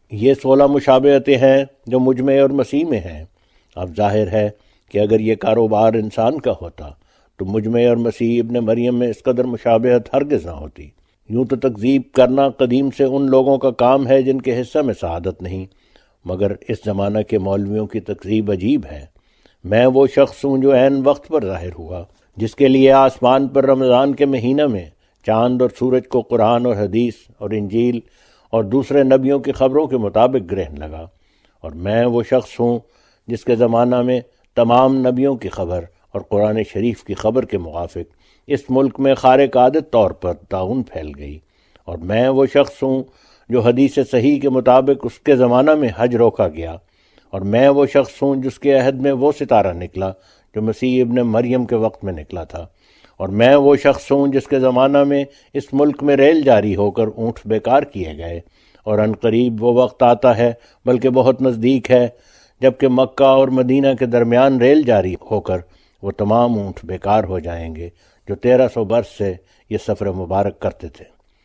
یہ 16 مشابہتیں ہیں جو مجمع اور مسیح میں ہیں۔ اب ظاہر ہے کہ اگر یہ کاروبار انسان کا ہوتا تو مجمع اور مسیح ابن مریم میں اس قدر مشابہت ہرگز نہ ہوتی۔ یوں تو تکذیب کرنا قدیم سے ان لوگوں کا کام ہے جن کے حصہ میں سعادت نہیں، مگر اس زمانہ کے مولویوں کی تکذیب عجیب ہے۔ میں وہ شخص ہوں جو عین وقت پر ظاہر ہوا، جس کے لیے آسمان پر رمضان کے مہینہ میں چاند اور سورج کو قرآن اور حدیث اور انجیل اور دوسرے نبیوں کی خبروں کے مطابق گرہن لگا، اور میں وہ شخص ہوں جس کے زمانہ میں تمام نبیوں کی خبر اور قرآن شریف کی خبر کے موافق اس ملک میں خارق عادت طور پر طاعون پھیل گئی، اور میں وہ شخص ہوں جو حدیث صحیح کے مطابق اس کے زمانہ میں حج روکا گیا، اور میں وہ شخص ہوں جس کے عہد میں وہ ستارہ نکلا جو مسیح ابن مریم کے وقت میں نکلا تھا، اور میں وہ شخص ہوں جس کے زمانہ میں اس ملک میں ریل جاری ہو کر اونٹ بیکار کیے گئے، اور ان قریب وہ وقت آتا ہے بلکہ بہت نزدیک ہے جبکہ مکہ اور مدینہ کے درمیان ریل جاری ہو کر وہ تمام اونٹ بیکار ہو جائیں گے جو 1300 برس سے یہ سفر مبارک کرتے تھے۔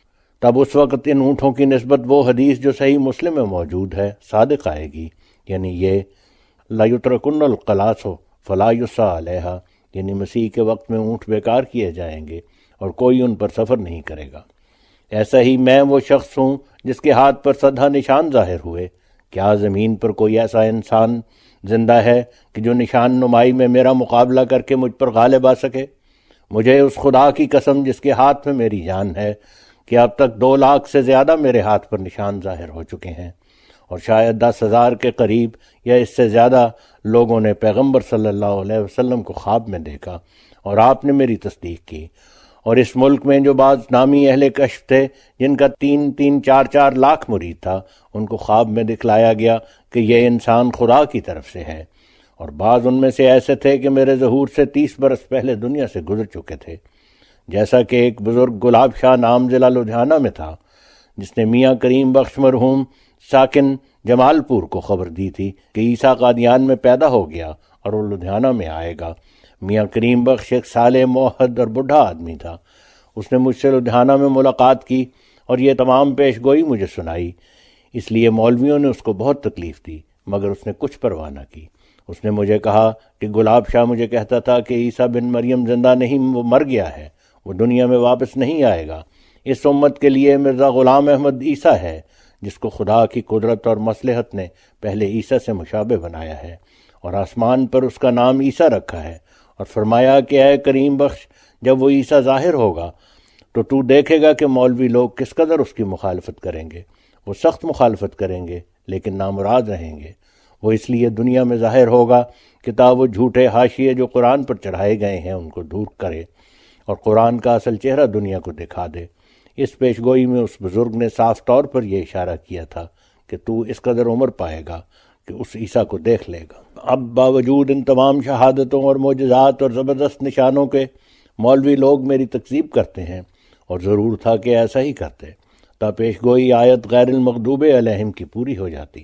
تب اس وقت ان اونٹوں کی نسبت وہ حدیث جو صحیح مسلم میں موجود ہے صادق آئے گی، یعنی یہ لا یترکن القلاص فلا یسعی علیہا، یعنی مسیح کے وقت میں اونٹ بیکار کیے جائیں گے اور کوئی ان پر سفر نہیں کرے گا۔ ایسا ہی میں وہ شخص ہوں جس کے ہاتھ پر 100 نشان ظاہر ہوئے۔ کیا زمین پر کوئی ایسا انسان زندہ ہے کہ جو نشان نمائی میں میرا مقابلہ کر کے مجھ پر غالب آ سکے؟ مجھے اس خدا کی قسم جس کے ہاتھ میں میری جان ہے کہ اب تک 2 لاکھ سے زیادہ میرے ہاتھ پر نشان ظاہر ہو چکے ہیں، اور شاید 10,000 کے قریب یا اس سے زیادہ لوگوں نے پیغمبر صلی اللہ علیہ وسلم کو خواب میں دیکھا اور آپ نے میری تصدیق کی۔ اور اس ملک میں جو بعض نامی اہل کشف تھے جن کا 3-3 4-4 لاکھ مرید تھا، ان کو خواب میں دکھلایا گیا کہ یہ انسان خدا کی طرف سے ہے، اور بعض ان میں سے ایسے تھے کہ میرے ظہور سے 30 برس پہلے دنیا سے گزر چکے تھے، جیسا کہ ایک بزرگ گلاب شاہ نام ضلع لدھیانہ میں تھا جس نے میاں کریم بخش مرحوم ساکن جمال پور کو خبر دی تھی کہ عیسیٰ قادیان میں پیدا ہو گیا اور وہ لدھیانہ میں آئے گا۔ میاں کریم بخش ایک صالح موحد اور بڈھا آدمی تھا۔ اس نے مجھ سے لدھیانہ میں ملاقات کی اور یہ تمام پیش گوئی مجھے سنائی، اس لیے مولویوں نے اس کو بہت تکلیف دی، مگر اس نے کچھ پرواہ نہ کی۔ اس نے مجھے کہا کہ گلاب شاہ مجھے کہتا تھا کہ عیسیٰ بن مریم زندہ نہیں، وہ مر گیا ہے، وہ دنیا میں واپس نہیں آئے گا۔ اس امت کے لیے مرزا غلام احمد عیسیٰ ہے جس کو خدا کی قدرت اور مصلحت نے پہلے عیسیٰ سے مشابہ بنایا ہے، اور آسمان پر اس کا نام عیسیٰ رکھا ہے، اور فرمایا کہ اے کریم بخش، جب وہ عیسیٰ ظاہر ہوگا تو دیکھے گا کہ مولوی لوگ کس قدر اس کی مخالفت کریں گے۔ وہ سخت مخالفت کریں گے لیکن نامراد رہیں گے۔ وہ اس لیے دنیا میں ظاہر ہوگا کہ تا وہ جھوٹے حاشیے جو قرآن پر چڑھائے گئے ہیں ان کو دور کرے اور قرآن کا اصل چہرہ دنیا کو دکھا دے۔ اس پیش گوئی میں اس بزرگ نے صاف طور پر یہ اشارہ کیا تھا کہ تو اس قدر عمر پائے گا کہ اس عیسیٰ کو دیکھ لے گا۔ اب باوجود ان تمام شہادتوں اور معجزات اور زبردست نشانوں کے مولوی لوگ میری تکذیب کرتے ہیں، اور ضرور تھا کہ ایسا ہی کرتے، تا پیش گوئی آیت غیر المغضوب علیہم کی پوری ہو جاتی۔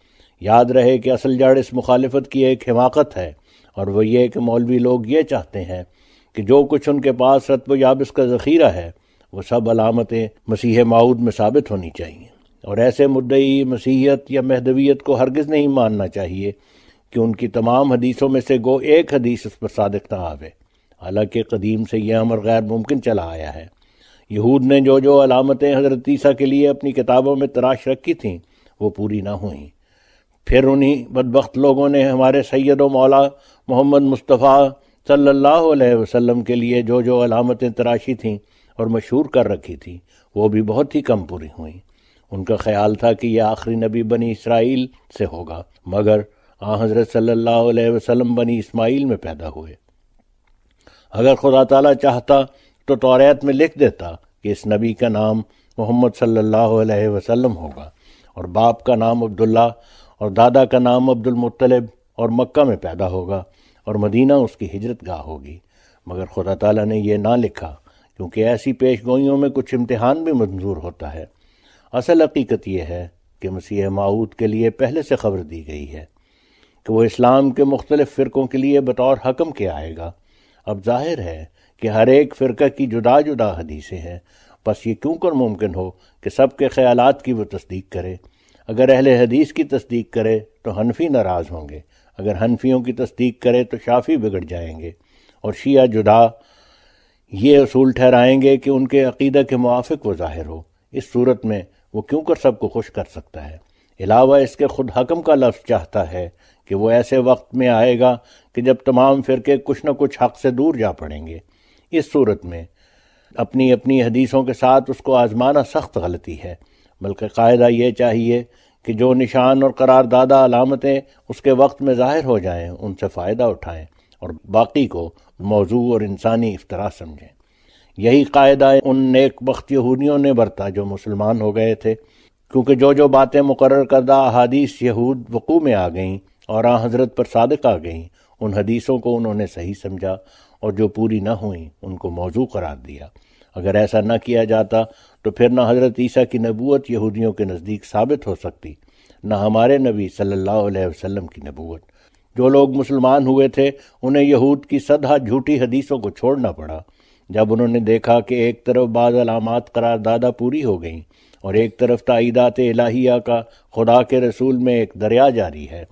یاد رہے کہ اصل جڑ اس مخالفت کی ایک حماقت ہے، اور وہ یہ کہ مولوی لوگ یہ چاہتے ہیں کہ جو کچھ ان کے پاس رطب و یابس کا ذخیرہ ہے وہ سب علامتیں مسیح موعود میں ثابت ہونی چاہیے، اور ایسے مدعی مسیحیت یا مہدویت کو ہرگز نہیں ماننا چاہیے کہ ان کی تمام حدیثوں میں سے گو ایک حدیث اس پر صادق نہ آوے، حالانکہ قدیم سے یہ امر غیر ممکن چلا آیا ہے۔ یہود نے جو علامتیں حضرت عیسیٰ کے لیے اپنی کتابوں میں تراش رکھی تھیں وہ پوری نہ ہوئیں۔ پھر انہی بدبخت لوگوں نے ہمارے سید و مولا محمد مصطفیٰ صلی اللہ علیہ وسلم کے لیے جو علامتیں تراشی تھیں اور مشہور کر رکھی تھیں وہ بھی بہت ہی کم پوری ہوئیں۔ ان کا خیال تھا کہ یہ آخری نبی بنی اسرائیل سے ہوگا، مگر حضرت صلی اللہ علیہ وسلم بنی اسماعیل میں پیدا ہوئے۔ اگر خدا تعالیٰ چاہتا تو توریت میں لکھ دیتا کہ اس نبی کا نام محمد صلی اللہ علیہ وسلم ہوگا، اور باپ کا نام عبداللہ اور دادا کا نام عبد المطلب، اور مکہ میں پیدا ہوگا اور مدینہ اس کی ہجرت گاہ ہوگی، مگر خدا تعالیٰ نے یہ نہ لکھا، کیونکہ ایسی پیش گوئیوں میں کچھ امتحان بھی منظور ہوتا ہے۔ اصل حقیقت یہ ہے کہ مسیح موعود کے لیے پہلے سے خبر دی گئی ہے کہ وہ اسلام کے مختلف فرقوں کے لیے بطور حکم کے آئے گا۔ اب ظاہر ہے کہ ہر ایک فرقہ کی جدا جدا حدیثیں ہیں، بس یہ کیوں کر ممکن ہو کہ سب کے خیالات کی وہ تصدیق کرے؟ اگر اہل حدیث کی تصدیق کرے تو حنفی ناراض ہوں گے، اگر حنفیوں کی تصدیق کرے تو شافعی بگڑ جائیں گے، اور شیعہ جدا یہ اصول ٹھہرائیں گے کہ ان کے عقیدہ کے موافق وہ ظاہر ہو۔ اس صورت میں وہ کیوں کر سب کو خوش کر سکتا ہے؟ علاوہ اس کے خود حکم کا لفظ چاہتا ہے کہ وہ ایسے وقت میں آئے گا کہ جب تمام فرقے کچھ نہ کچھ حق سے دور جا پڑیں گے۔ اس صورت میں اپنی اپنی حدیثوں کے ساتھ اس کو آزمانا سخت غلطی ہے، بلکہ قاعدہ یہ چاہیے کہ جو نشان اور قرار دادہ علامتیں اس کے وقت میں ظاہر ہو جائیں ان سے فائدہ اٹھائیں اور باقی کو موضوع اور انسانی افطرا سمجھیں۔ یہی قاعدہ ان نیک بخت یہودیوں نے برتا جو مسلمان ہو گئے تھے، کیونکہ جو باتیں مقرر کردہ احادیث یہود وقوع میں آ گئیں اور آن حضرت پر صادق آ گئیں، ان حدیثوں کو انہوں نے صحیح سمجھا اور جو پوری نہ ہوئیں ان کو موضوع قرار دیا۔ اگر ایسا نہ کیا جاتا تو پھر نہ حضرت عیسیٰ کی نبوت یہودیوں کے نزدیک ثابت ہو سکتی، نہ ہمارے نبی صلی اللہ علیہ وسلم کی نبوت۔ جو لوگ مسلمان ہوئے تھے انہیں یہود کی صدہ جھوٹی حدیثوں کو چھوڑنا پڑا، جب انہوں نے دیکھا کہ ایک طرف بعض علامات قرار دادہ پوری ہو گئیں اور ایک طرف تائیدات الہیہ کا خدا کے رسول میں ایک دریا جاری ہے،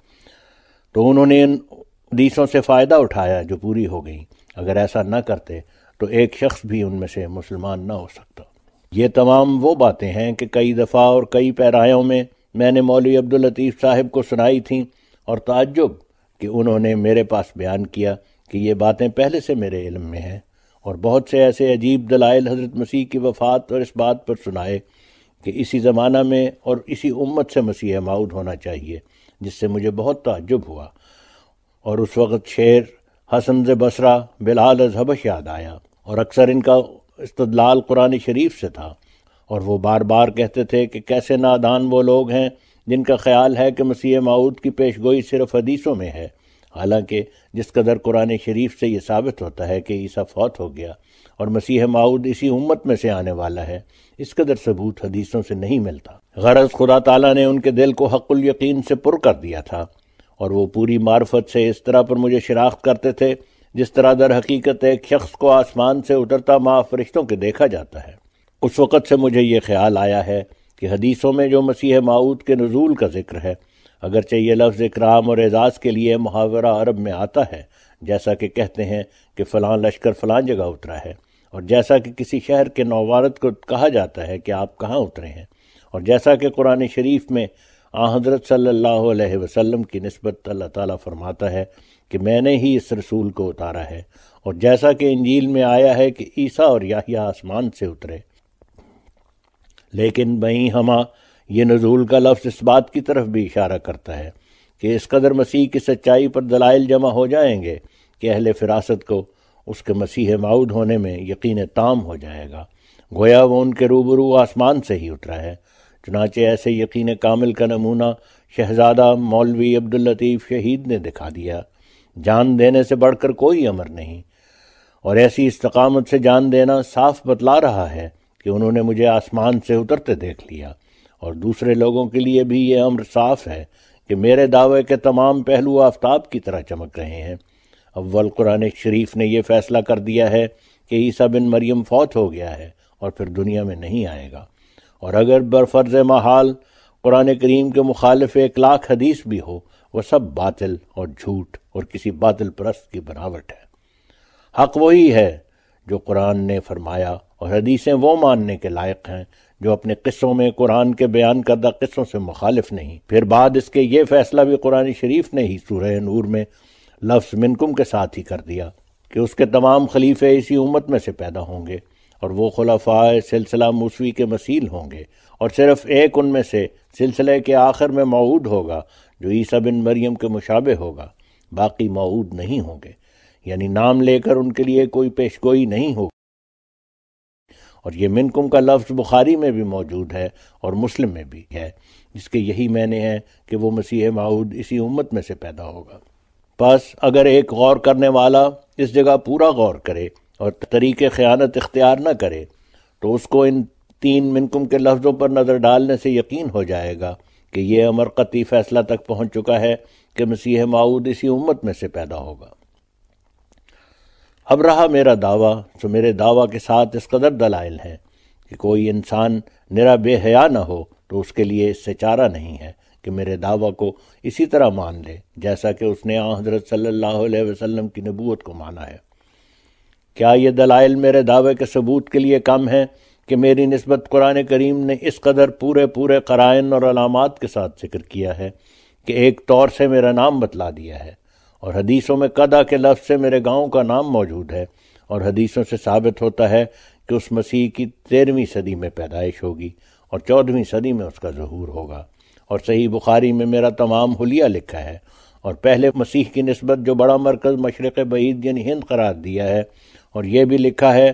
تو انہوں نے ان حدیثوں سے فائدہ اٹھایا جو پوری ہو گئیں۔ اگر ایسا نہ کرتے تو ایک شخص بھی ان میں سے مسلمان نہ ہو سکتا۔ یہ تمام وہ باتیں ہیں کہ کئی دفعہ اور کئی پیرایوں میں نے مولوی عبداللطیف صاحب کو سنائی تھیں، اور تعجب کہ انہوں نے میرے پاس بیان کیا کہ یہ باتیں پہلے سے میرے علم میں ہیں، اور بہت سے ایسے عجیب دلائل حضرت مسیح کی وفات اور اس بات پر سنائے کہ اسی زمانہ میں اور اسی امت سے مسیح موعود ہونا چاہیے، جس سے مجھے بہت تعجب ہوا، اور اس وقت شعر حسن ز بصرہ بلال از حبش یاد آیا، اور اکثر ان کا استدلال قرآن شریف سے تھا، اور وہ بار بار کہتے تھے کہ کیسے نادان وہ لوگ ہیں جن کا خیال ہے کہ مسیح موعود کی پیش گوئی صرف حدیثوں میں ہے، حالانکہ جس قدر قرآن شریف سے یہ ثابت ہوتا ہے کہ عیسیٰ فوت ہو گیا اور مسیح موعود اسی امت میں سے آنے والا ہے، اس قدر ثبوت حدیثوں سے نہیں ملتا۔ غرض خدا تعالیٰ نے ان کے دل کو حق الیقین سے پر کر دیا تھا، اور وہ پوری معرفت سے اس طرح پر مجھے شناخت کرتے تھے جس طرح در حقیقت ایک شخص کو آسمان سے اترتا ماں فرشتوں کے دیکھا جاتا ہے۔ اس وقت سے مجھے یہ خیال آیا ہے کہ حدیثوں میں جو مسیح موعود کے نزول کا ذکر ہے، اگرچہ یہ لفظ اکرام اور اعزاز کے لیے محاورہ عرب میں آتا ہے، جیسا کہ کہتے ہیں کہ فلاں لشکر فلاں جگہ اترا ہے، اور جیسا کہ کسی شہر کے نووارد کو کہا جاتا ہے کہ آپ کہاں اترے ہیں، اور جیسا کہ قرآن شریف میں آن حضرت صلی اللہ علیہ وسلم کی نسبت اللہ تعالیٰ فرماتا ہے کہ میں نے ہی اس رسول کو اتارا ہے، اور جیسا کہ انجیل میں آیا ہے کہ عیسیٰ اور یحییٰ آسمان سے اترے۔ لیکن بہیں ہمہ یہ نزول کا لفظ اس بات کی طرف بھی اشارہ کرتا ہے کہ اس قدر مسیح کی سچائی پر دلائل جمع ہو جائیں گے کہ اہل فراست کو اس کے مسیح موعود ہونے میں یقین تام ہو جائے گا، گویا وہ ان کے روبرو آسمان سے ہی اترا ہے۔ چنانچہ ایسے یقین کامل کا نمونہ شہزادہ مولوی عبداللطیف شہید نے دکھا دیا۔ جان دینے سے بڑھ کر کوئی امر نہیں، اور ایسی استقامت سے جان دینا صاف بتلا رہا ہے کہ انہوں نے مجھے آسمان سے اترتے دیکھ لیا، اور دوسرے لوگوں کے لیے بھی یہ امر صاف ہے کہ میرے دعوے کے تمام پہلو آفتاب کی طرح چمک رہے ہیں۔ اول قرآن شریف نے یہ فیصلہ کر دیا ہے کہ عیسیٰ بن مریم فوت ہو گیا ہے اور پھر دنیا میں نہیں آئے گا، اور اگر برفرض محال قرآن کریم کے مخالف 1,00,000 حدیث بھی ہو، وہ سب باطل اور جھوٹ اور کسی باطل پرست کی بناوٹ ہے۔ حق وہی ہے جو قرآن نے فرمایا، اور حدیثیں وہ ماننے کے لائق ہیں جو اپنے قصوں میں قرآن کے بیان کردہ قصوں سے مخالف نہیں۔ پھر بعد اس کے یہ فیصلہ بھی قرآن شریف نے ہی سورہ نور میں لفظ منکم کے ساتھ ہی کر دیا کہ اس کے تمام خلیفے اسی امت میں سے پیدا ہوں گے، اور وہ خلفاء سلسلہ موسوی کے مثیل ہوں گے، اور صرف ایک ان میں سے سلسلے کے آخر میں موعود ہوگا جو عیسیٰ بن مریم کے مشابہ ہوگا، باقی موعود نہیں ہوں گے، یعنی نام لے کر ان کے لیے کوئی پیشگوئی نہیں ہوگی۔ اور یہ منکم کا لفظ بخاری میں بھی موجود ہے اور مسلم میں بھی ہے، جس کے یہی معنی ہے کہ وہ مسیح موعود اسی امت میں سے پیدا ہوگا۔ پس اگر ایک غور کرنے والا اس جگہ پورا غور کرے اور طریق خیانت اختیار نہ کرے تو اس کو ان 3 منکم کے لفظوں پر نظر ڈالنے سے یقین ہو جائے گا کہ یہ امر قطعی فیصلہ تک پہنچ چکا ہے کہ مسیح موعود اسی امت میں سے پیدا ہوگا۔ اب رہا میرا دعویٰ، تو میرے دعویٰ کے ساتھ اس قدر دلائل ہیں کہ کوئی انسان نرا بے حیا نہ ہو تو اس کے لیے اس سے چارہ نہیں ہے کہ میرے دعویٰ کو اسی طرح مان لے جیسا کہ اس نے حضرت صلی اللہ علیہ وسلم کی نبوت کو مانا ہے۔ کیا یہ دلائل میرے دعوے کے ثبوت کے لیے کم ہیں کہ میری نسبت قرآن کریم نے اس قدر پورے قرائن اور علامات کے ساتھ ذکر کیا ہے کہ ایک طور سے میرا نام بتلا دیا ہے، اور حدیثوں میں قدا کے لفظ سے میرے گاؤں کا نام موجود ہے، اور حدیثوں سے ثابت ہوتا ہے کہ اس مسیح کی 13ویں صدی میں پیدائش ہوگی اور 14ویں صدی میں اس کا ظہور ہوگا، اور صحیح بخاری میں میرا تمام حلیہ لکھا ہے، اور پہلے مسیح کی نسبت جو بڑا مرکز مشرق بعید یعنی ہند قرار دیا ہے، اور یہ بھی لکھا ہے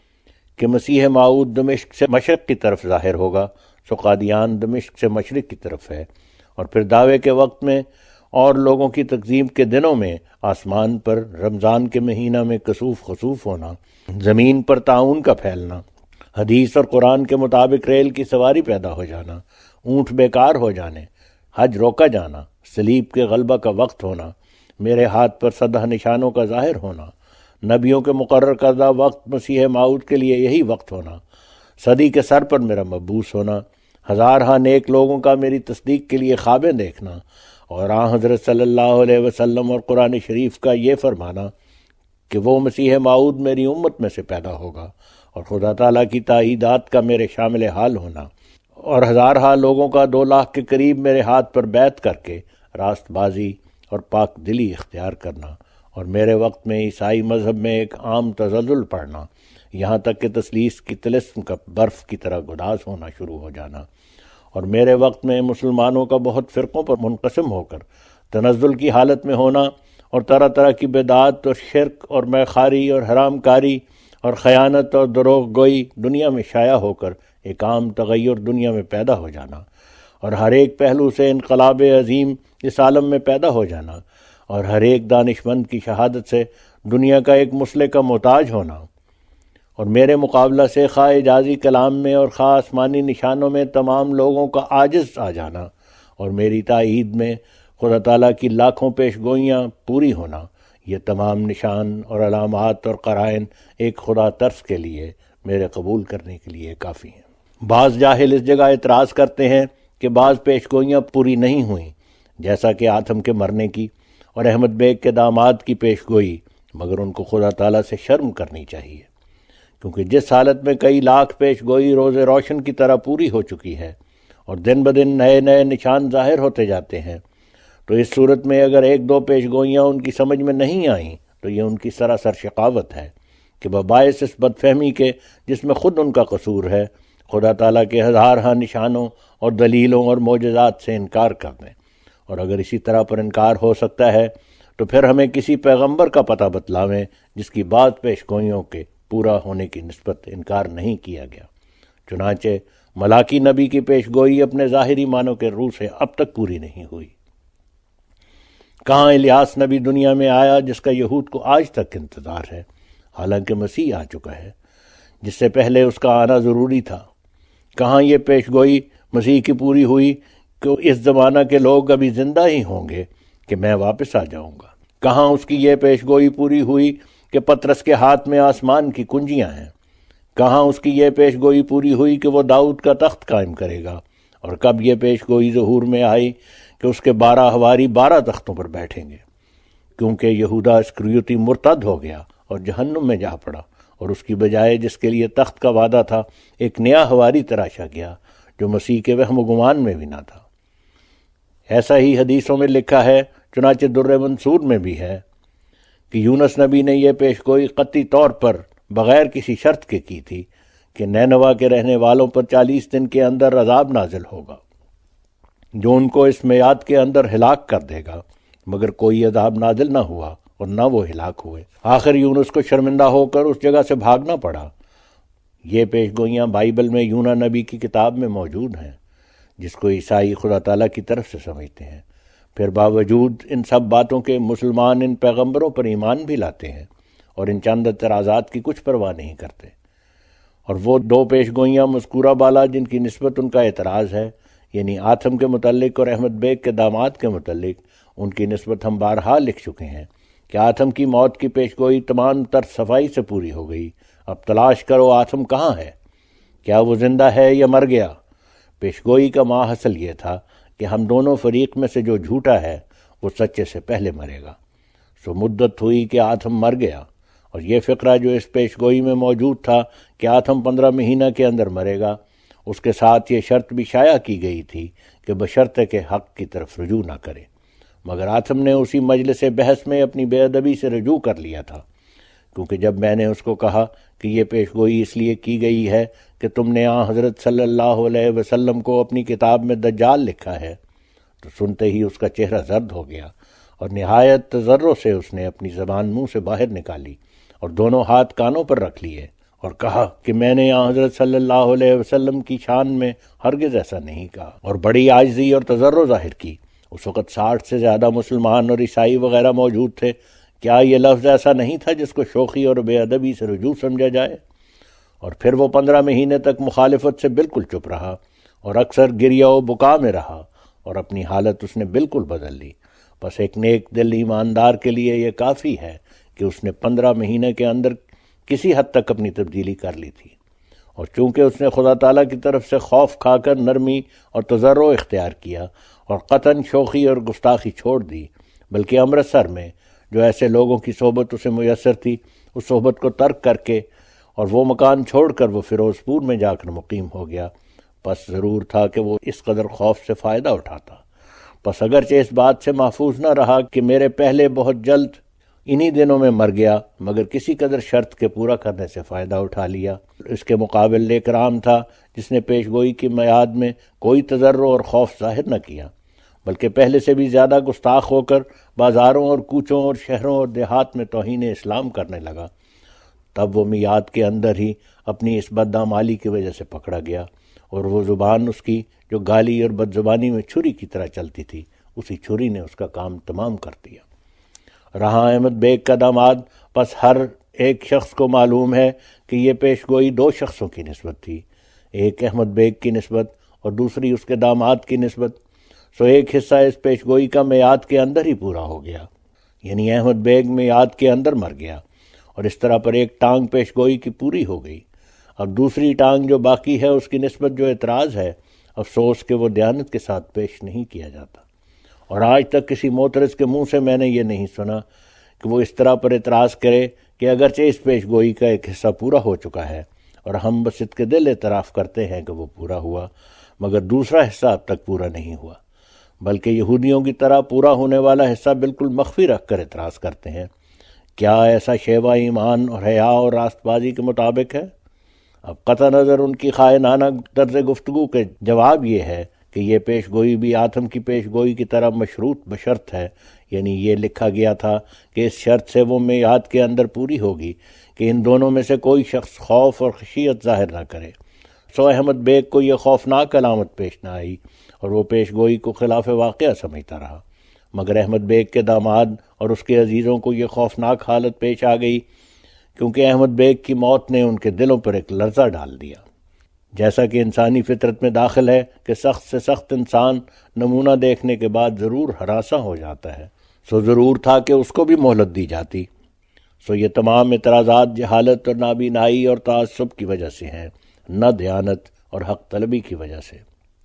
کہ مسیح موعود دمشق سے مشرق کی طرف ظاہر ہوگا، سو قادیان دمشق سے مشرق کی طرف ہے۔ اور پھر دعوے کے وقت میں اور لوگوں کی تکذیب کے دنوں میں آسمان پر رمضان کے مہینہ میں کسوف خسوف ہونا، زمین پر طاعون کا پھیلنا، حدیث اور قرآن کے مطابق ریل کی سواری پیدا ہو جانا، اونٹ بیکار ہو جانے، حج روکا جانا، صلیب کے غلبہ کا وقت ہونا، میرے ہاتھ پر 10 نشانوں کا ظاہر ہونا، نبیوں کے مقرر کردہ وقت مسیح موعود کے لیے یہی وقت ہونا، صدی کے سر پر میرا مبعوث ہونا، 1000 نیک لوگوں کا میری تصدیق کے لیے خوابیں دیکھنا، اور حضرت صلی اللہ علیہ وسلم اور قرآن شریف کا یہ فرمانا کہ وہ مسیح موعود میری امت میں سے پیدا ہوگا، اور خدا تعالیٰ کی تائیدات کا میرے شامل حال ہونا، اور 1000 لوگوں کا 2 لاکھ کے قریب میرے ہاتھ پر بیعت کر کے راست بازی اور پاک دلی اختیار کرنا، اور میرے وقت میں عیسائی مذہب میں ایک عام تزلزل پڑنا، یہاں تک کہ تثلیث کی طلسم کا برف کی طرح گداز ہونا شروع ہو جانا، اور میرے وقت میں مسلمانوں کا بہت فرقوں پر منقسم ہو کر تنزل کی حالت میں ہونا، اور طرح طرح کی بدعات اور شرک اور میخواری اور حرام کاری اور خیانت اور دروغ گوئی دنیا میں شائع ہو کر ایک عام تغیر دنیا میں پیدا ہو جانا، اور ہر ایک پہلو سے انقلاب عظیم اس عالم میں پیدا ہو جانا، اور ہر ایک دانشمند کی شہادت سے دنیا کا ایک مسلح کا محتاج ہونا، اور میرے مقابلہ سے خواہ اعجازی کلام میں اور خواہ آسمانی نشانوں میں تمام لوگوں کا عاجز آ جانا، اور میری تائید میں خدا تعالیٰ کی لاکھوں پیش گوئیاں پوری ہونا، یہ تمام نشان اور علامات اور قرائن ایک خدا ترس کے لیے میرے قبول کرنے کے لیے کافی ہیں۔ بعض جاہل اس جگہ اعتراض کرتے ہیں کہ بعض پیش گوئیاں پوری نہیں ہوئیں، جیسا کہ آدم کے مرنے کی اور احمد بیگ کے داماد کی پیش گوئی، مگر ان کو خدا تعالیٰ سے شرم کرنی چاہیے، کیونکہ جس حالت میں کئی لاکھ پیش گوئی روز روشن کی طرح پوری ہو چکی ہے اور دن بدن نئے نئے نشان ظاہر ہوتے جاتے ہیں، تو اس صورت میں اگر 1-2 پیش گوئیاں ان کی سمجھ میں نہیں آئیں تو یہ ان کی سراسر شقاوت ہے کہ بباعث اس بد فہمی کے جس میں خود ان کا قصور ہے، خدا تعالیٰ کے 1000 نشانوں اور دلیلوں اور معجزات سے انکار کر دیں۔ اور اگر اسی طرح پر انکار ہو سکتا ہے تو پھر ہمیں کسی پیغمبر کا پتہ بتلاویں جس کی بعض پیش گوئیوں کے پورا ہونے کی نسبت انکار نہیں کیا گیا۔ چنانچہ ملاکی نبی کی پیش گوئی اپنے ظاہری معنوں کے روح سے اب تک پوری نہیں ہوئی۔ کہاں الیاس نبی دنیا میں آیا جس کا یہود کو آج تک انتظار ہے، حالانکہ مسیح آ چکا ہے جس سے پہلے اس کا آنا ضروری تھا۔ کہاں یہ پیش گوئی مسیح کی پوری ہوئی کہ اس زمانہ کے لوگ ابھی زندہ ہی ہوں گے کہ میں واپس آ جاؤں گا۔ کہاں اس کی یہ پیش گوئی پوری ہوئی کہ پطرس کے ہاتھ میں آسمان کی کنجیاں ہیں۔ کہاں اس کی یہ پیش گوئی پوری ہوئی کہ وہ داؤد کا تخت قائم کرے گا، اور کب یہ پیش گوئی ظہور میں آئی کہ اس کے 12 حواری 12 تختوں پر بیٹھیں گے، کیونکہ یہودا اسکریوتی مرتد ہو گیا اور جہنم میں جا پڑا، اور اس کی بجائے جس کے لیے تخت کا وعدہ تھا ایک نیا حواری تراشا گیا جو مسیح کے وہم و گمان میں بھی نہ تھا۔ ایسا ہی حدیثوں میں لکھا ہے، چنانچہ در منصور میں بھی ہے کہ یونس نبی نے یہ پیش گوئی قطعی طور پر بغیر کسی شرط کے کی تھی کہ نینوا کے رہنے والوں پر 40 دن کے اندر عذاب نازل ہوگا جو ان کو اس میعاد کے اندر ہلاک کر دے گا، مگر کوئی عذاب نازل نہ ہوا اور نہ وہ ہلاک ہوئے۔ آخر یونس کو شرمندہ ہو کر اس جگہ سے بھاگنا پڑا۔ یہ پیش گوئیاں بائبل میں یونا نبی کی کتاب میں موجود ہیں جس کو عیسائی خدا تعالیٰ کی طرف سے سمجھتے ہیں۔ پھر باوجود ان سب باتوں کے مسلمان ان پیغمبروں پر ایمان بھی لاتے ہیں اور ان چند اعتراضات کی کچھ پرواہ نہیں کرتے، اور وہ 2 پیش گوئیاں مذکورہ بالا جن کی نسبت ان کا اعتراض ہے، یعنی آتم کے متعلق اور احمد بیگ کے داماد کے متعلق، ان کی نسبت ہم بارہا لکھ چکے ہیں کہ آتم کی موت کی پیش گوئی تمام تر صفائی سے پوری ہو گئی۔ اب تلاش کرو آتم کہاں ہے، کیا وہ زندہ ہے یا مر گیا؟ پیشگوئی کا ماحصل یہ تھا کہ ہم دونوں فریق میں سے جو جھوٹا ہے وہ سچے سے پہلے مرے گا۔ سو مدت ہوئی کہ آتم مر گیا، اور یہ فقرہ جو اس پیشگوئی میں موجود تھا کہ آتم 15 مہینہ کے اندر مرے گا، اس کے ساتھ یہ شرط بھی شائع کی گئی تھی کہ بشرطے کہ حق کی طرف رجوع نہ کرے، مگر آتم نے اسی مجلس بحث میں اپنی بے ادبی سے رجوع کر لیا تھا، کیونکہ جب میں نے اس کو کہا کہ یہ پیشگوئی اس لیے کی گئی ہے کہ تم نے حضرت صلی اللہ علیہ وسلم کو اپنی کتاب میں دجال لکھا ہے، تو سنتے ہی اس کا چہرہ زرد ہو گیا، اور نہایت تضرع سے اس نے اپنی زبان منہ سے باہر نکالی اور دونوں ہاتھ کانوں پر رکھ لیے اور کہا کہ میں نے حضرت صلی اللہ علیہ وسلم کی شان میں ہرگز ایسا نہیں کہا، اور بڑی عاجزی اور تضرع ظاہر کی۔ اس وقت 60 سے زیادہ مسلمان اور عیسائی وغیرہ موجود تھے۔ کیا یہ لفظ ایسا نہیں تھا جس کو شوخی اور بے ادبی سے رجوع سمجھا جائے؟ اور پھر وہ 15 مہینے تک مخالفت سے بالکل چپ رہا اور اکثر گریہ و بکا میں رہا، اور اپنی حالت اس نے بالکل بدل لی۔ بس ایک نیک دل ایماندار کے لیے یہ کافی ہے کہ اس نے 15 مہینے کے اندر کسی حد تک اپنی تبدیلی کر لی تھی، اور چونکہ اس نے خدا تعالیٰ کی طرف سے خوف کھا کر نرمی اور تضرع اختیار کیا اور قطعاً شوخی اور گستاخی چھوڑ دی، بلکہ امرتسر میں جو ایسے لوگوں کی صحبت اسے میسر تھی اس صحبت کو ترک کر کے اور وہ مکان چھوڑ کر وہ فیروز پور میں جا کر مقیم ہو گیا، پس ضرور تھا کہ وہ اس قدر خوف سے فائدہ اٹھاتا۔ پس اگرچہ اس بات سے محفوظ نہ رہا کہ میرے پہلے بہت جلد انہی دنوں میں مر گیا، مگر کسی قدر شرط کے پورا کرنے سے فائدہ اٹھا لیا۔ اس کے مقابل ایک رام تھا جس نے پیشگوئی کی میعاد میں کوئی تضرع اور خوف ظاہر نہ کیا، بلکہ پہلے سے بھی زیادہ گستاخ ہو کر بازاروں اور کوچوں اور شہروں اور دیہات میں توہین اسلام کرنے لگا۔ تب وہ میعاد کے اندر ہی اپنی اس بدعمالی کی وجہ سے پکڑا گیا، اور وہ زبان اس کی جو گالی اور بد زبانی میں چھری کی طرح چلتی تھی، اسی چھری نے اس کا کام تمام کر دیا۔ رہا احمد بیگ کا داماد، پس ہر ایک شخص کو معلوم ہے کہ یہ پیشگوئی 2 شخصوں کی نسبت تھی، ایک احمد بیگ کی نسبت اور دوسری اس کے داماد کی نسبت۔ سو ایک حصہ اس پیشگوئی کا میعاد کے اندر ہی پورا ہو گیا، یعنی احمد بیگ میعاد کے اندر مر گیا، اور اس طرح پر ایک ٹانگ پیشگوئی کی پوری ہو گئی۔ اب دوسری ٹانگ جو باقی ہے اس کی نسبت جو اعتراض ہے، افسوس کہ وہ دیانت کے ساتھ پیش نہیں کیا جاتا، اور آج تک کسی معترض کے منہ سے میں نے یہ نہیں سنا کہ وہ اس طرح پر اعتراض کرے کہ اگرچہ اس پیشگوئی کا ایک حصہ پورا ہو چکا ہے اور ہم بصدق کے دل اعتراف کرتے ہیں کہ وہ پورا ہوا، مگر دوسرا حصہ اب تک پورا نہیں ہوا، بلکہ یہودیوں کی طرح پورا ہونے والا حصہ بالکل مخفی رکھ کر اعتراض کرتے ہیں۔ کیا ایسا شیوہ ایمان اور حیا اور راست بازی کے مطابق ہے؟ اب قطع نظر ان کی خائنانہ طرز گفتگو کے جواب یہ ہے کہ یہ پیشگوئی بھی آتم کی پیشگوئی کی طرح مشروط بشرط ہے، یعنی یہ لکھا گیا تھا کہ اس شرط سے وہ میعاد کے اندر پوری ہوگی کہ ان دونوں میں سے کوئی شخص خوف اور خشیت ظاہر نہ کرے۔ سو احمد بیگ کو یہ خوفناک علامت پیش نہ آئی اور وہ پیشگوئی کو خلاف واقعہ سمجھتا رہا، مگر احمد بیگ کے داماد اور اس کے عزیزوں کو یہ خوفناک حالت پیش آ گئی، کیونکہ احمد بیگ کی موت نے ان کے دلوں پر ایک لرزہ ڈال دیا۔ جیسا کہ انسانی فطرت میں داخل ہے کہ سخت سے سخت انسان نمونہ دیکھنے کے بعد ضرور ہراساں ہو جاتا ہے، سو ضرور تھا کہ اس کو بھی مہلت دی جاتی۔ سو یہ تمام اعتراضات جہالت اور نابینائی اور تعصب کی وجہ سے ہیں، نہ دیانت اور حق طلبی کی وجہ سے۔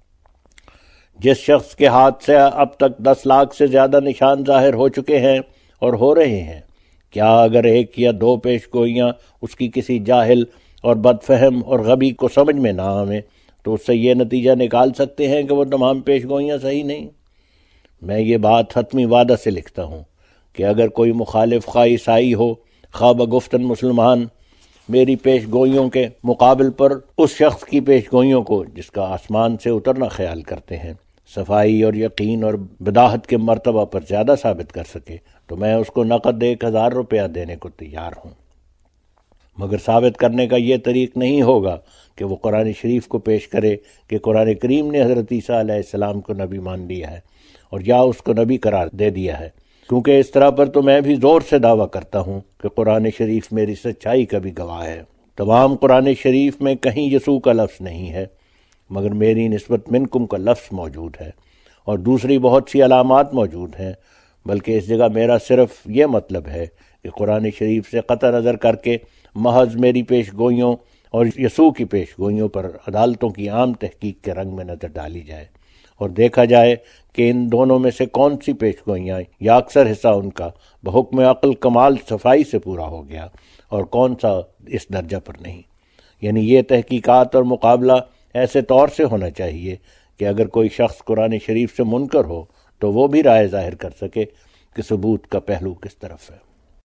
جس شخص کے ہاتھ سے اب تک 10 لاکھ سے زیادہ نشان ظاہر ہو چکے ہیں اور ہو رہے ہیں، کیا اگر 1 یا 2 پیشگوئیاں اس کی کسی جاہل اور بد فہم اور غبی کو سمجھ میں نہ آویں تو اس سے یہ نتیجہ نکال سکتے ہیں کہ وہ تمام پیشگوئیاں صحیح نہیں؟ میں یہ بات حتمی وعدہ سے لکھتا ہوں کہ اگر کوئی مخالف خواہ عیسائی ہو خواہ بگفتن مسلمان میری پیشگوئیوں کے مقابل پر اس شخص کی پیشگوئیوں کو جس کا آسمان سے اترنا خیال کرتے ہیں صفائی اور یقین اور بداہت کے مرتبہ پر زیادہ ثابت کر سکے تو میں اس کو نقد 1000 روپیہ دینے کو تیار ہوں، مگر ثابت کرنے کا یہ طریق نہیں ہوگا کہ وہ قرآن شریف کو پیش کرے کہ قرآن کریم نے حضرت عیسیٰ علیہ السلام کو نبی مان لیا ہے اور یا اس کو نبی قرار دے دیا ہے، کیونکہ اس طرح پر تو میں بھی زور سے دعویٰ کرتا ہوں کہ قرآن شریف میری سچائی کا بھی گواہ ہے۔ تمام قرآن شریف میں کہیں یسوع کا لفظ نہیں ہے، مگر میری نسبت منکم کا لفظ موجود ہے اور دوسری بہت سی علامات موجود ہیں، بلکہ اس جگہ میرا صرف یہ مطلب ہے کہ قرآن شریف سے قطع نظر کر کے محض میری پیشگوئیوں اور یسوع کی پیشگوئیوں پر عدالتوں کی عام تحقیق کے رنگ میں نظر ڈالی جائے اور دیکھا جائے کہ ان دونوں میں سے کون سی پیشگوئیاں یا اکثر حصہ ان کا بحکم عقل کمال صفائی سے پورا ہو گیا اور کون سا اس درجہ پر نہیں۔ یعنی یہ تحقیقات اور مقابلہ ایسے طور سے ہونا چاہیے کہ اگر کوئی شخص قرآن شریف سے منکر ہو تو وہ بھی رائے ظاہر کر سکے کہ ثبوت کا پہلو کس طرف ہے۔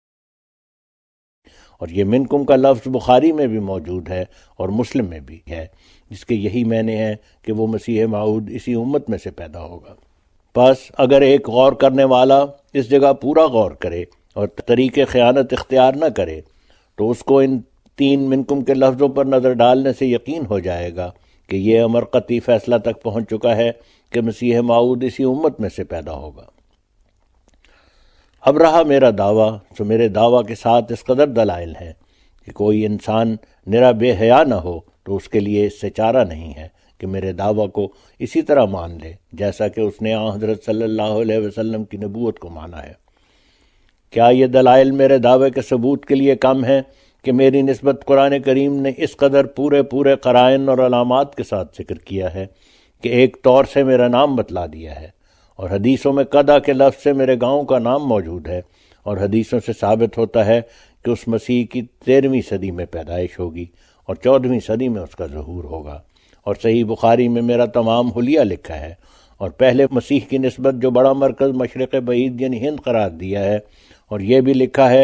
اور یہ منکم کا لفظ بخاری میں بھی موجود ہے اور مسلم میں بھی ہے، جس کے یہی معنی ہے کہ وہ مسیح موعود اسی امت میں سے پیدا ہوگا۔ پس اگر ایک غور کرنے والا اس جگہ پورا غور کرے اور طریق خیانت اختیار نہ کرے تو اس کو ان 3 منکم کے لفظوں پر نظر ڈالنے سے یقین ہو جائے گا کہ یہ امر قطعی فیصلہ تک پہنچ چکا ہے کہ مسیح موعود اسی امت میں سے پیدا ہوگا۔ اب رہا میرا دعویٰ، تو میرے دعویٰ کے ساتھ اس قدر دلائل ہیں کہ کوئی انسان نرا بے حیا نہ ہو تو اس کے لیے اس سے چارہ نہیں ہے کہ میرے دعویٰ کو اسی طرح مان لے جیسا کہ اس نے حضرت صلی اللہ علیہ وسلم کی نبوت کو مانا ہے۔ کیا یہ دلائل میرے دعوے کے ثبوت کے لیے کم ہیں کہ میری نسبت قرآن کریم نے اس قدر پورے قرائن اور علامات کے ساتھ ذکر کیا ہے کہ ایک طور سے میرا نام بتلا دیا ہے، اور حدیثوں میں قدع کے لفظ سے میرے گاؤں کا نام موجود ہے، اور حدیثوں سے ثابت ہوتا ہے کہ اس مسیح کی 13ویں صدی میں پیدائش ہوگی اور 14ویں صدی میں اس کا ظہور ہوگا، اور صحیح بخاری میں میرا تمام حلیہ لکھا ہے، اور پہلے مسیح کی نسبت جو بڑا مرکز مشرق بعید یعنی ہند قرار دیا ہے، اور یہ بھی لکھا ہے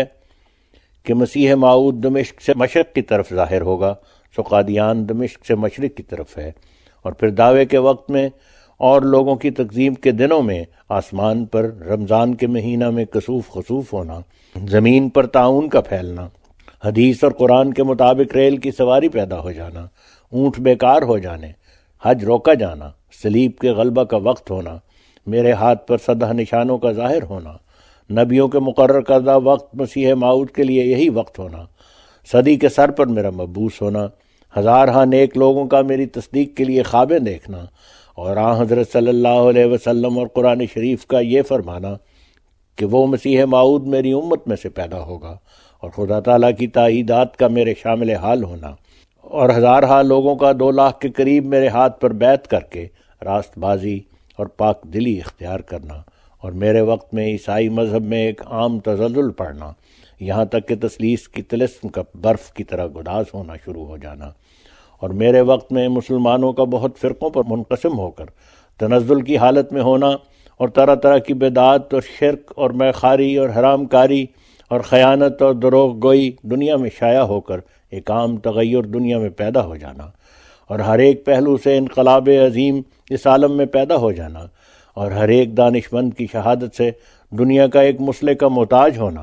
کہ مسیح موعود دمشق سے مشرق کی طرف ظاہر ہوگا، سو قادیان دمشق سے مشرق کی طرف ہے۔ اور پھر دعوے کے وقت میں اور لوگوں کی تقزیم کے دنوں میں آسمان پر رمضان کے مہینہ میں کسوف خسوف ہونا، زمین پر طاعون کا پھیلنا، حدیث اور قرآن کے مطابق ریل کی سواری پیدا ہو جانا، اونٹ بیکار ہو جانے، حج روکا جانا، صلیب کے غلبہ کا وقت ہونا، میرے ہاتھ پر 10 نشانوں کا ظاہر ہونا، نبیوں کے مقرر کردہ وقت مسیح موعود کے لیے یہی وقت ہونا، صدی کے سر پر میرا مبعوث ہونا، 1000 نیک لوگوں کا میری تصدیق کے لیے خوابیں دیکھنا، اور حضرت صلی اللہ علیہ وسلم اور قرآن شریف کا یہ فرمانا کہ وہ مسیح موعود میری امت میں سے پیدا ہوگا، اور خدا تعالیٰ کی تائیدات کا میرے شامل حال ہونا، اور 1000 لوگوں کا 2 لاکھ کے قریب میرے ہاتھ پر بیعت کر کے راست بازی اور پاک دلی اختیار کرنا، اور میرے وقت میں عیسائی مذہب میں ایک عام تزلزل پڑنا، یہاں تک کہ تثلیث کی طلسم کا برف کی طرح گداز ہونا شروع ہو جانا، اور میرے وقت میں مسلمانوں کا بہت فرقوں پر منقسم ہو کر تنزل کی حالت میں ہونا، اور طرح طرح کی بدعات اور شرک اور میخواری اور حرام کاری اور خیانت اور دروغ گوئی دنیا میں شائع ہو کر ایک عام تغیر دنیا میں پیدا ہو جانا، اور ہر ایک پہلو سے انقلاب عظیم اس عالم میں پیدا ہو جانا، اور ہر ایک دانشمند کی شہادت سے دنیا کا ایک مسلح کا محتاج ہونا،